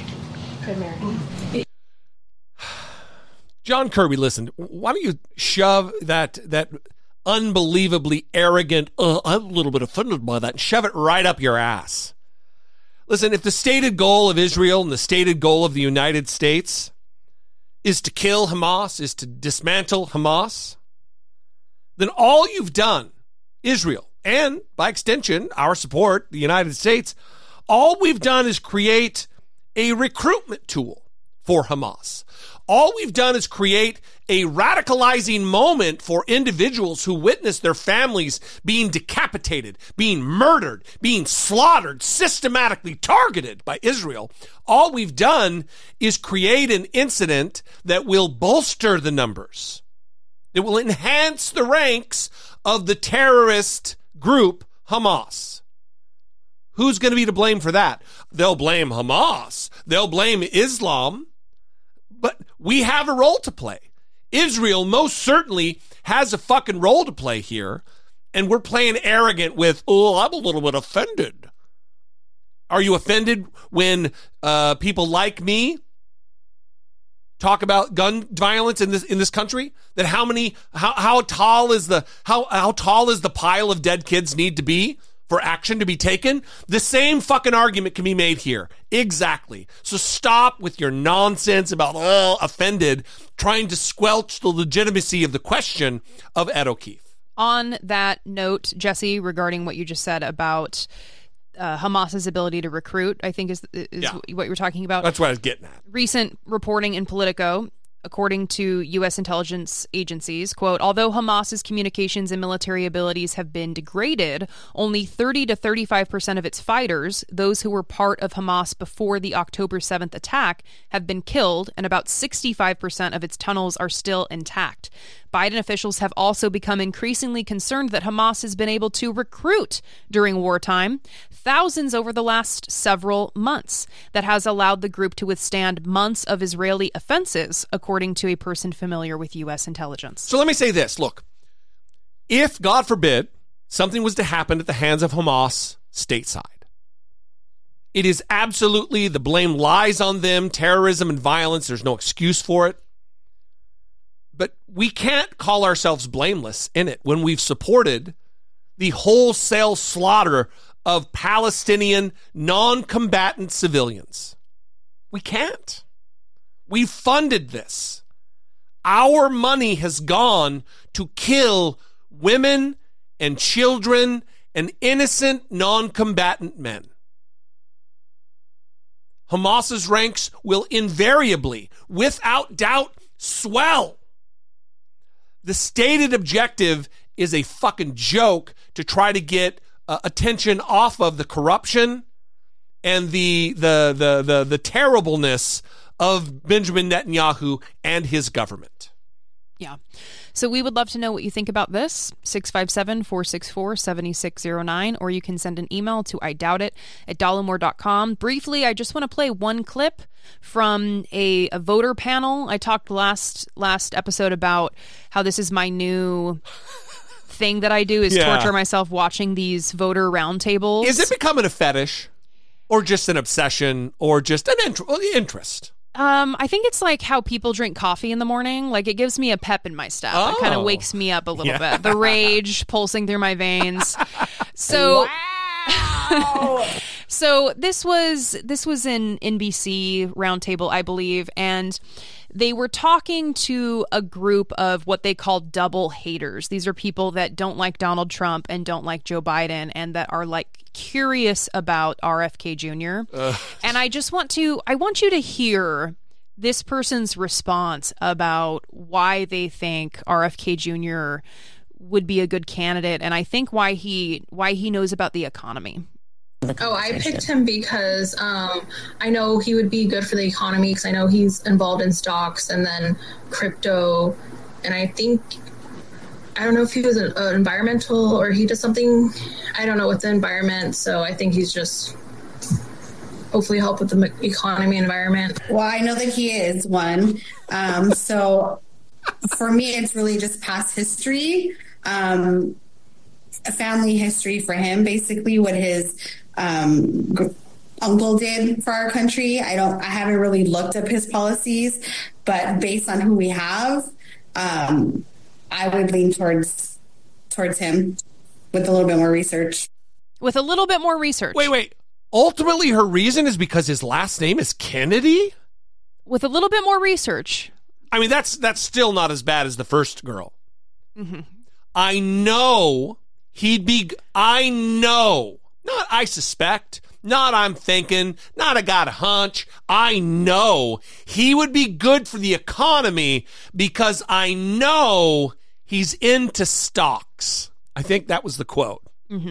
[SPEAKER 3] John Kirby, listen, why don't you shove that that unbelievably arrogant, uh, I'm a little bit offended by that, and shove it right up your ass. Listen, if the stated goal of Israel and the stated goal of the United States is to kill Hamas, is to dismantle Hamas, then all you've done, Israel, and by extension, our support, the United States, all we've done is create a recruitment tool for Hamas. All we've done is create a radicalizing moment for individuals who witness their families being decapitated, being murdered, being slaughtered, systematically targeted by Israel. All we've done is create an incident that will bolster the numbers. It will enhance the ranks of the terrorist group Hamas. Who's going to be to blame for that? They'll blame Hamas. They'll blame Islam. But we have a role to play. Israel most certainly has a fucking role to play here, and we're playing arrogant with, oh, I'm a little bit offended. Are you offended when uh, people like me talk about gun violence in this in this country? That how many how how tall is the how how tall is the pile of dead kids need to be for action to be taken? The same fucking argument can be made here. Exactly. So stop with your nonsense about, oh, offended, trying to squelch the legitimacy of the question of Ed O'Keefe.
[SPEAKER 4] On that note, Jesse, regarding what you just said about uh, Hamas's ability to recruit, I think is, is yeah. what you were talking about.
[SPEAKER 3] That's what I was getting at.
[SPEAKER 4] Recent reporting in Politico, according to U S intelligence agencies, quote, although Hamas's communications and military abilities have been degraded, only thirty to thirty-five percent of its fighters, those who were part of Hamas before the October seventh attack, have been killed, and about sixty-five percent of its tunnels are still intact. Biden officials have also become increasingly concerned that Hamas has been able to recruit during wartime thousands over the last several months. That has allowed the group to withstand months of Israeli offensives, according to a person familiar with U S intelligence.
[SPEAKER 3] So let me say this. Look, if, God forbid, something was to happen at the hands of Hamas stateside, it is absolutely, the blame lies on them, terrorism and violence. There's no excuse for it. But we can't call ourselves blameless in it when we've supported the wholesale slaughter of Palestinian non-combatant civilians. We can't. We funded this. Our money has gone to kill women and children and innocent non-combatant men. Hamas's ranks will invariably, without doubt, swell. The stated objective is a fucking joke to try to get uh, attention off of the corruption and the the the the, the terribleness of Benjamin Netanyahu and his government.
[SPEAKER 4] Yeah. So we would love to know what you think about this, six five seven, four six four, seven six zero nine, or you can send an email to I doubt it at dollemore dot com. Briefly, I just want to play one clip from a, a voter panel. I talked last last episode about how this is my new thing that I do is
[SPEAKER 3] Yeah.
[SPEAKER 4] torture myself watching these voter roundtables.
[SPEAKER 3] Is it becoming a fetish or just an obsession or just an int- interest?
[SPEAKER 4] Um, I think it's like how people drink coffee in the morning. Like, it gives me a pep in my step.
[SPEAKER 3] Oh.
[SPEAKER 4] It kind of wakes me up a little
[SPEAKER 3] Yeah.
[SPEAKER 4] bit. The rage pulsing through my veins. So, so this was this was an N B C roundtable, I believe, and they were talking to a group of what they call double haters. These are people that don't like Donald Trump and don't like Joe Biden and that are like curious about R F K Junior
[SPEAKER 3] Ugh.
[SPEAKER 4] And I just want to, I want you to hear this person's response about why they think R F K Junior would be a good candidate. And I think why he, why he knows about the economy.
[SPEAKER 12] Oh, I picked him because um, I know he would be good for the economy because I know he's involved in stocks and then crypto. And I think, I don't know if he was an, an environmental or he does something, I don't know, with the environment. So I think he's just hopefully help with the economy and environment.
[SPEAKER 13] Well, I know that he is one. Um, so for me, it's really just past history, um, a family history for him, basically what his um, gr- uncle did for our country. I don't, I haven't really looked up his policies, but based on who we have, um, I would lean towards towards him with a little bit more research.
[SPEAKER 4] With a little bit more research.
[SPEAKER 3] Wait, wait. Ultimately, her reason is because his last name is Kennedy?
[SPEAKER 4] With a little bit more research.
[SPEAKER 3] I mean, that's that's still not as bad as the first girl.
[SPEAKER 4] Mm-hmm.
[SPEAKER 3] I know he'd be, I know, not I suspect, not I'm thinking, not I got a hunch. I know he would be good for the economy because I know he's into stocks. I think that was the quote.
[SPEAKER 4] Mm-hmm.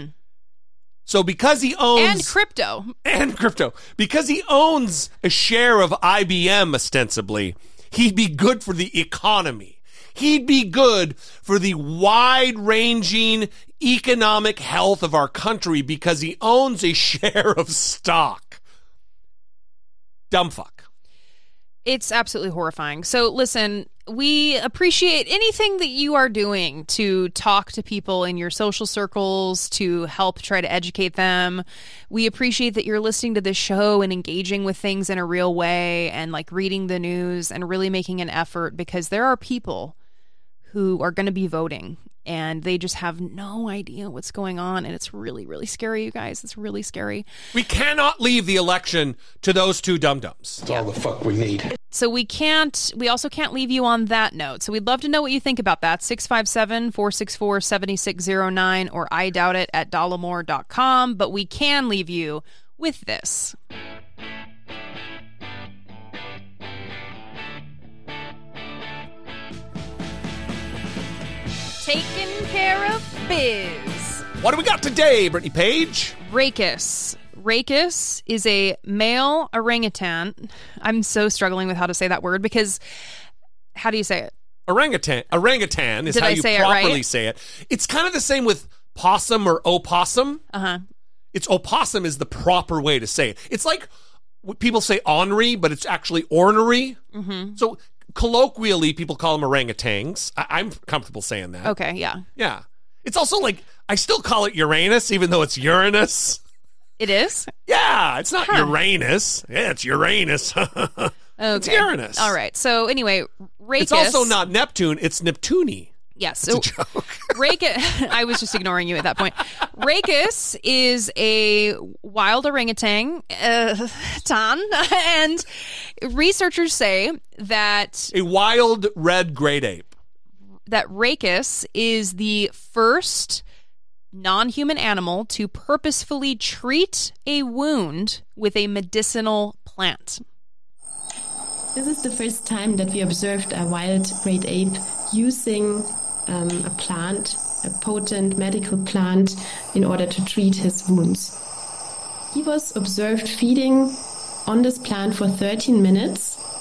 [SPEAKER 3] So because he owns...
[SPEAKER 4] And crypto.
[SPEAKER 3] And crypto. Because he owns a share of I B M, ostensibly, he'd be good for the economy. He'd be good for the wide-ranging economic health of our country because he owns a share of stock. Dumb fuck.
[SPEAKER 4] It's absolutely horrifying. So listen, we appreciate anything that you are doing to talk to people in your social circles, to help try to educate them. We appreciate that you're listening to this show and engaging with things in a real way and like reading the news and really making an effort because there are people who are going to be voting and they just have no idea what's going on. And it's really, really scary, you guys. It's really scary.
[SPEAKER 3] We cannot leave the election to those two dum-dums.
[SPEAKER 14] That's all the fuck we need.
[SPEAKER 4] So we can't, we also can't leave you on that note. So we'd love to know what you think about that. six five seven, four six four, seven six zero nine or I doubt it at dollemore dot com. But we can leave you with this. Taking care of biz.
[SPEAKER 3] What do we got today, Brittany Page?
[SPEAKER 4] Rachis. Rachis is a male orangutan. I'm so struggling with how to say that word because how do you say it?
[SPEAKER 3] Orangutan. Orangutan is
[SPEAKER 4] Did
[SPEAKER 3] how
[SPEAKER 4] I
[SPEAKER 3] you
[SPEAKER 4] say it
[SPEAKER 3] properly
[SPEAKER 4] right?
[SPEAKER 3] say it. It's kind of the same with possum or opossum.
[SPEAKER 4] Uh-huh.
[SPEAKER 3] It's opossum is the proper way to say it. It's like what people say ornery, but it's actually ornery.
[SPEAKER 4] Mm-hmm.
[SPEAKER 3] So colloquially, people call them orangutans. I- I'm comfortable saying that.
[SPEAKER 4] Okay, yeah.
[SPEAKER 3] Yeah. It's also like, I still call it Uranus, even though it's Uranus.
[SPEAKER 4] It is?
[SPEAKER 3] Yeah, it's not
[SPEAKER 4] Huh.
[SPEAKER 3] Uranus. Yeah, it's Uranus. It's
[SPEAKER 4] Okay.
[SPEAKER 3] Uranus.
[SPEAKER 4] All right. So anyway, Rachis.
[SPEAKER 3] It's also not Neptune, it's Neptune.
[SPEAKER 4] Yes.
[SPEAKER 3] It's
[SPEAKER 4] So
[SPEAKER 3] a joke.
[SPEAKER 4] Rachis, I was just ignoring you at that point. Rachis is a wild orangutan, uh, tan, and researchers say that
[SPEAKER 3] A wild red great ape.
[SPEAKER 4] that Rachis is the first non-human animal to purposefully treat a wound with a medicinal plant.
[SPEAKER 15] This is the first time that we observed a wild great ape using um, a plant, a potent medical plant, in order to treat his wounds. He was observed feeding on this plant for thirteen minutes,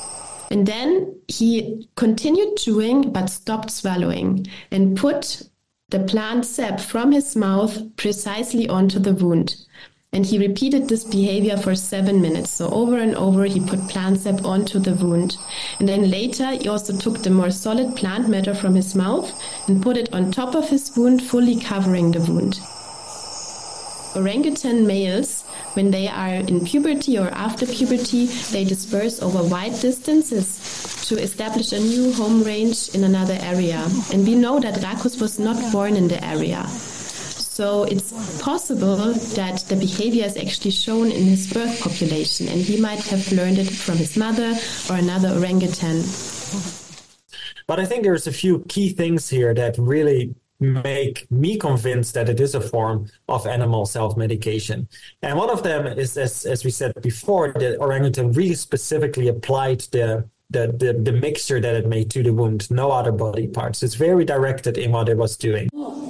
[SPEAKER 15] And then he continued chewing but stopped swallowing and put the plant sap from his mouth precisely onto the wound. And he repeated this behavior for seven minutes. So over and over, he put plant sap onto the wound. And then later, he also took the more solid plant matter from his mouth and put it on top of his wound, fully covering the wound. Orangutan males, when they are in puberty or after puberty, they disperse over wide distances to establish a new home range in another area. And we know that Rackhus was not born in the area. So it's possible that the behavior is actually shown in his birth population, and he might have learned it from his mother or another orangutan.
[SPEAKER 14] But I think there's a few key things here that really make me convinced that it is a form of animal self-medication. And one of them is, as, as we said before, the orangutan really specifically applied the, the, the, the mixture that it made to the wound, no other body parts. It's very directed in what it was doing.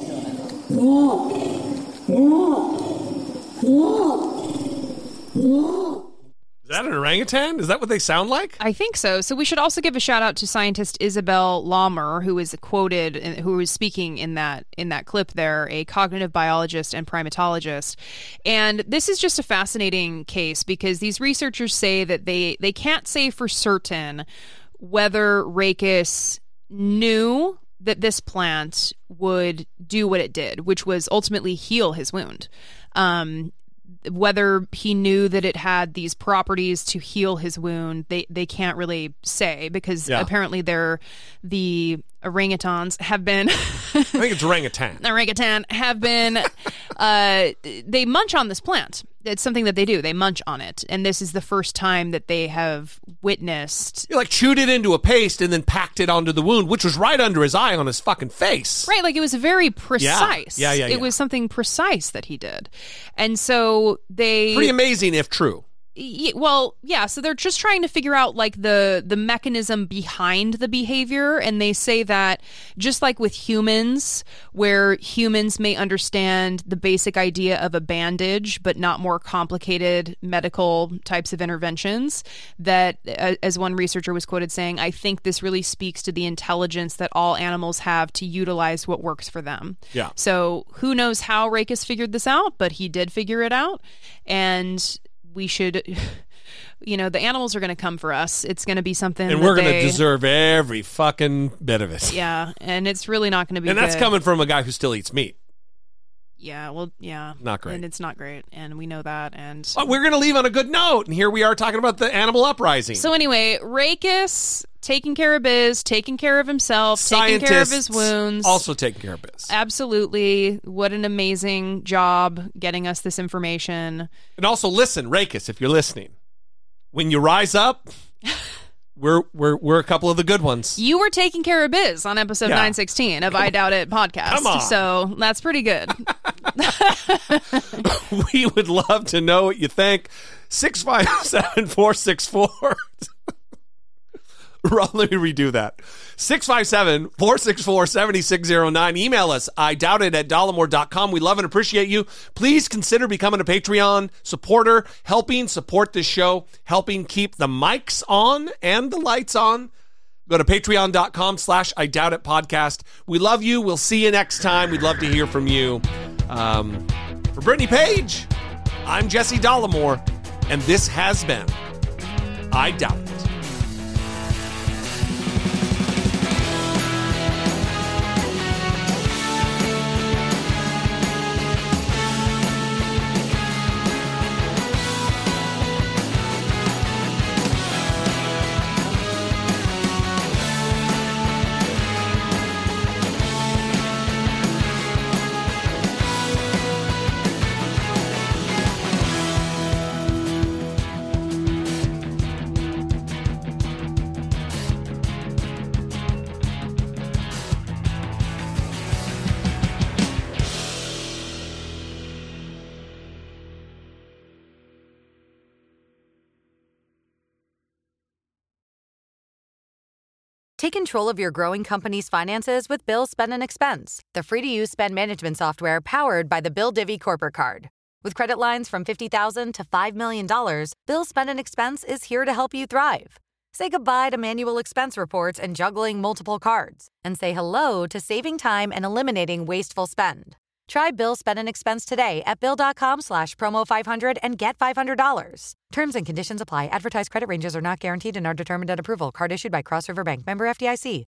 [SPEAKER 3] Is that an orangutan? Is that what they sound like?
[SPEAKER 4] I think so. So we should also give a shout out to scientist Isabel Laumer, who is quoted, who was speaking in that in that clip there, a cognitive biologist and primatologist. And this is just a fascinating case because these researchers say that they, they can't say for certain whether Rachis knew that this plant would do what it did, which was ultimately heal his wound. Um, whether he knew that it had these properties to heal his wound, they, they can't really say because yeah. apparently they're the orangutans have been...
[SPEAKER 3] I think it's orangutan.
[SPEAKER 4] Orangutan have been... uh, they munch on this plant. It's something that they do. They munch on it. And this is the first time that they have witnessed...
[SPEAKER 3] You like chewed it into a paste and then packed it onto the wound, which was right under his eye on his fucking face.
[SPEAKER 4] Right. Like it was very precise.
[SPEAKER 3] Yeah, yeah, yeah.
[SPEAKER 4] It
[SPEAKER 3] yeah.
[SPEAKER 4] was something precise that he did. And so they...
[SPEAKER 3] Pretty amazing if true.
[SPEAKER 4] Well, yeah, so they're just trying to figure out like the the mechanism behind the behavior, and they say that just like with humans, where humans may understand the basic idea of a bandage but not more complicated medical types of interventions, that uh, as one researcher was quoted saying, I think this really speaks to the intelligence that all animals have to utilize what works for them.
[SPEAKER 3] Yeah.
[SPEAKER 4] So who knows how Rachis figured this out, but he did figure it out, and we should, you know, the animals are going to come for us. It's going to be something
[SPEAKER 3] and we're going to
[SPEAKER 4] they,
[SPEAKER 3] deserve every fucking bit of it.
[SPEAKER 4] Yeah, and it's really not going to be
[SPEAKER 3] And that's
[SPEAKER 4] good.
[SPEAKER 3] coming from a guy who still eats meat.
[SPEAKER 4] Yeah, well, yeah.
[SPEAKER 3] Not great.
[SPEAKER 4] And it's not great, and we know that. And
[SPEAKER 3] but we're going to leave on a good note, and here we are talking about the animal uprising.
[SPEAKER 4] So anyway, Rachis taking care of biz, taking care of himself,
[SPEAKER 3] Scientists
[SPEAKER 4] taking care of his wounds.
[SPEAKER 3] Also taking care of biz.
[SPEAKER 4] Absolutely. What an amazing job getting us this information.
[SPEAKER 3] And also listen, Rachis, if you're listening, when you rise up, we're we're we're a couple of the good ones.
[SPEAKER 4] You were taking care of biz on episode
[SPEAKER 3] yeah.
[SPEAKER 4] nine sixteen of I Doubt It podcast.
[SPEAKER 3] Come on.
[SPEAKER 4] So that's pretty good.
[SPEAKER 3] We would love to know what you think. six five seven, four six four Ron, let me redo that. six five seven, four six four, seven six zero nine. Email us, I doubt it, at dollemore dot com. We love and appreciate you. Please consider becoming a Patreon supporter, helping support this show, helping keep the mics on and the lights on. Go to patreon dot com slash I doubt it podcast. We love you. We'll see you next time. We'd love to hear from you. Um, for Brittany Page, I'm Jesse Dollemore, and this has been I Doubt It.
[SPEAKER 16] Take control of your growing company's finances with Bill Spend and Expense, the free-to-use spend management software powered by the Bill Divvy Corporate Card. With credit lines from fifty thousand dollars to five million dollars, Bill Spend and Expense is here to help you thrive. Say goodbye to manual expense reports and juggling multiple cards, and say hello to saving time and eliminating wasteful spend. Try Bill Spend and Expense today at Bill.com slash promo 500 and get five hundred dollars. Terms and conditions apply. Advertised credit ranges are not guaranteed and are determined at approval. Card issued by Cross River Bank. Member F D I C.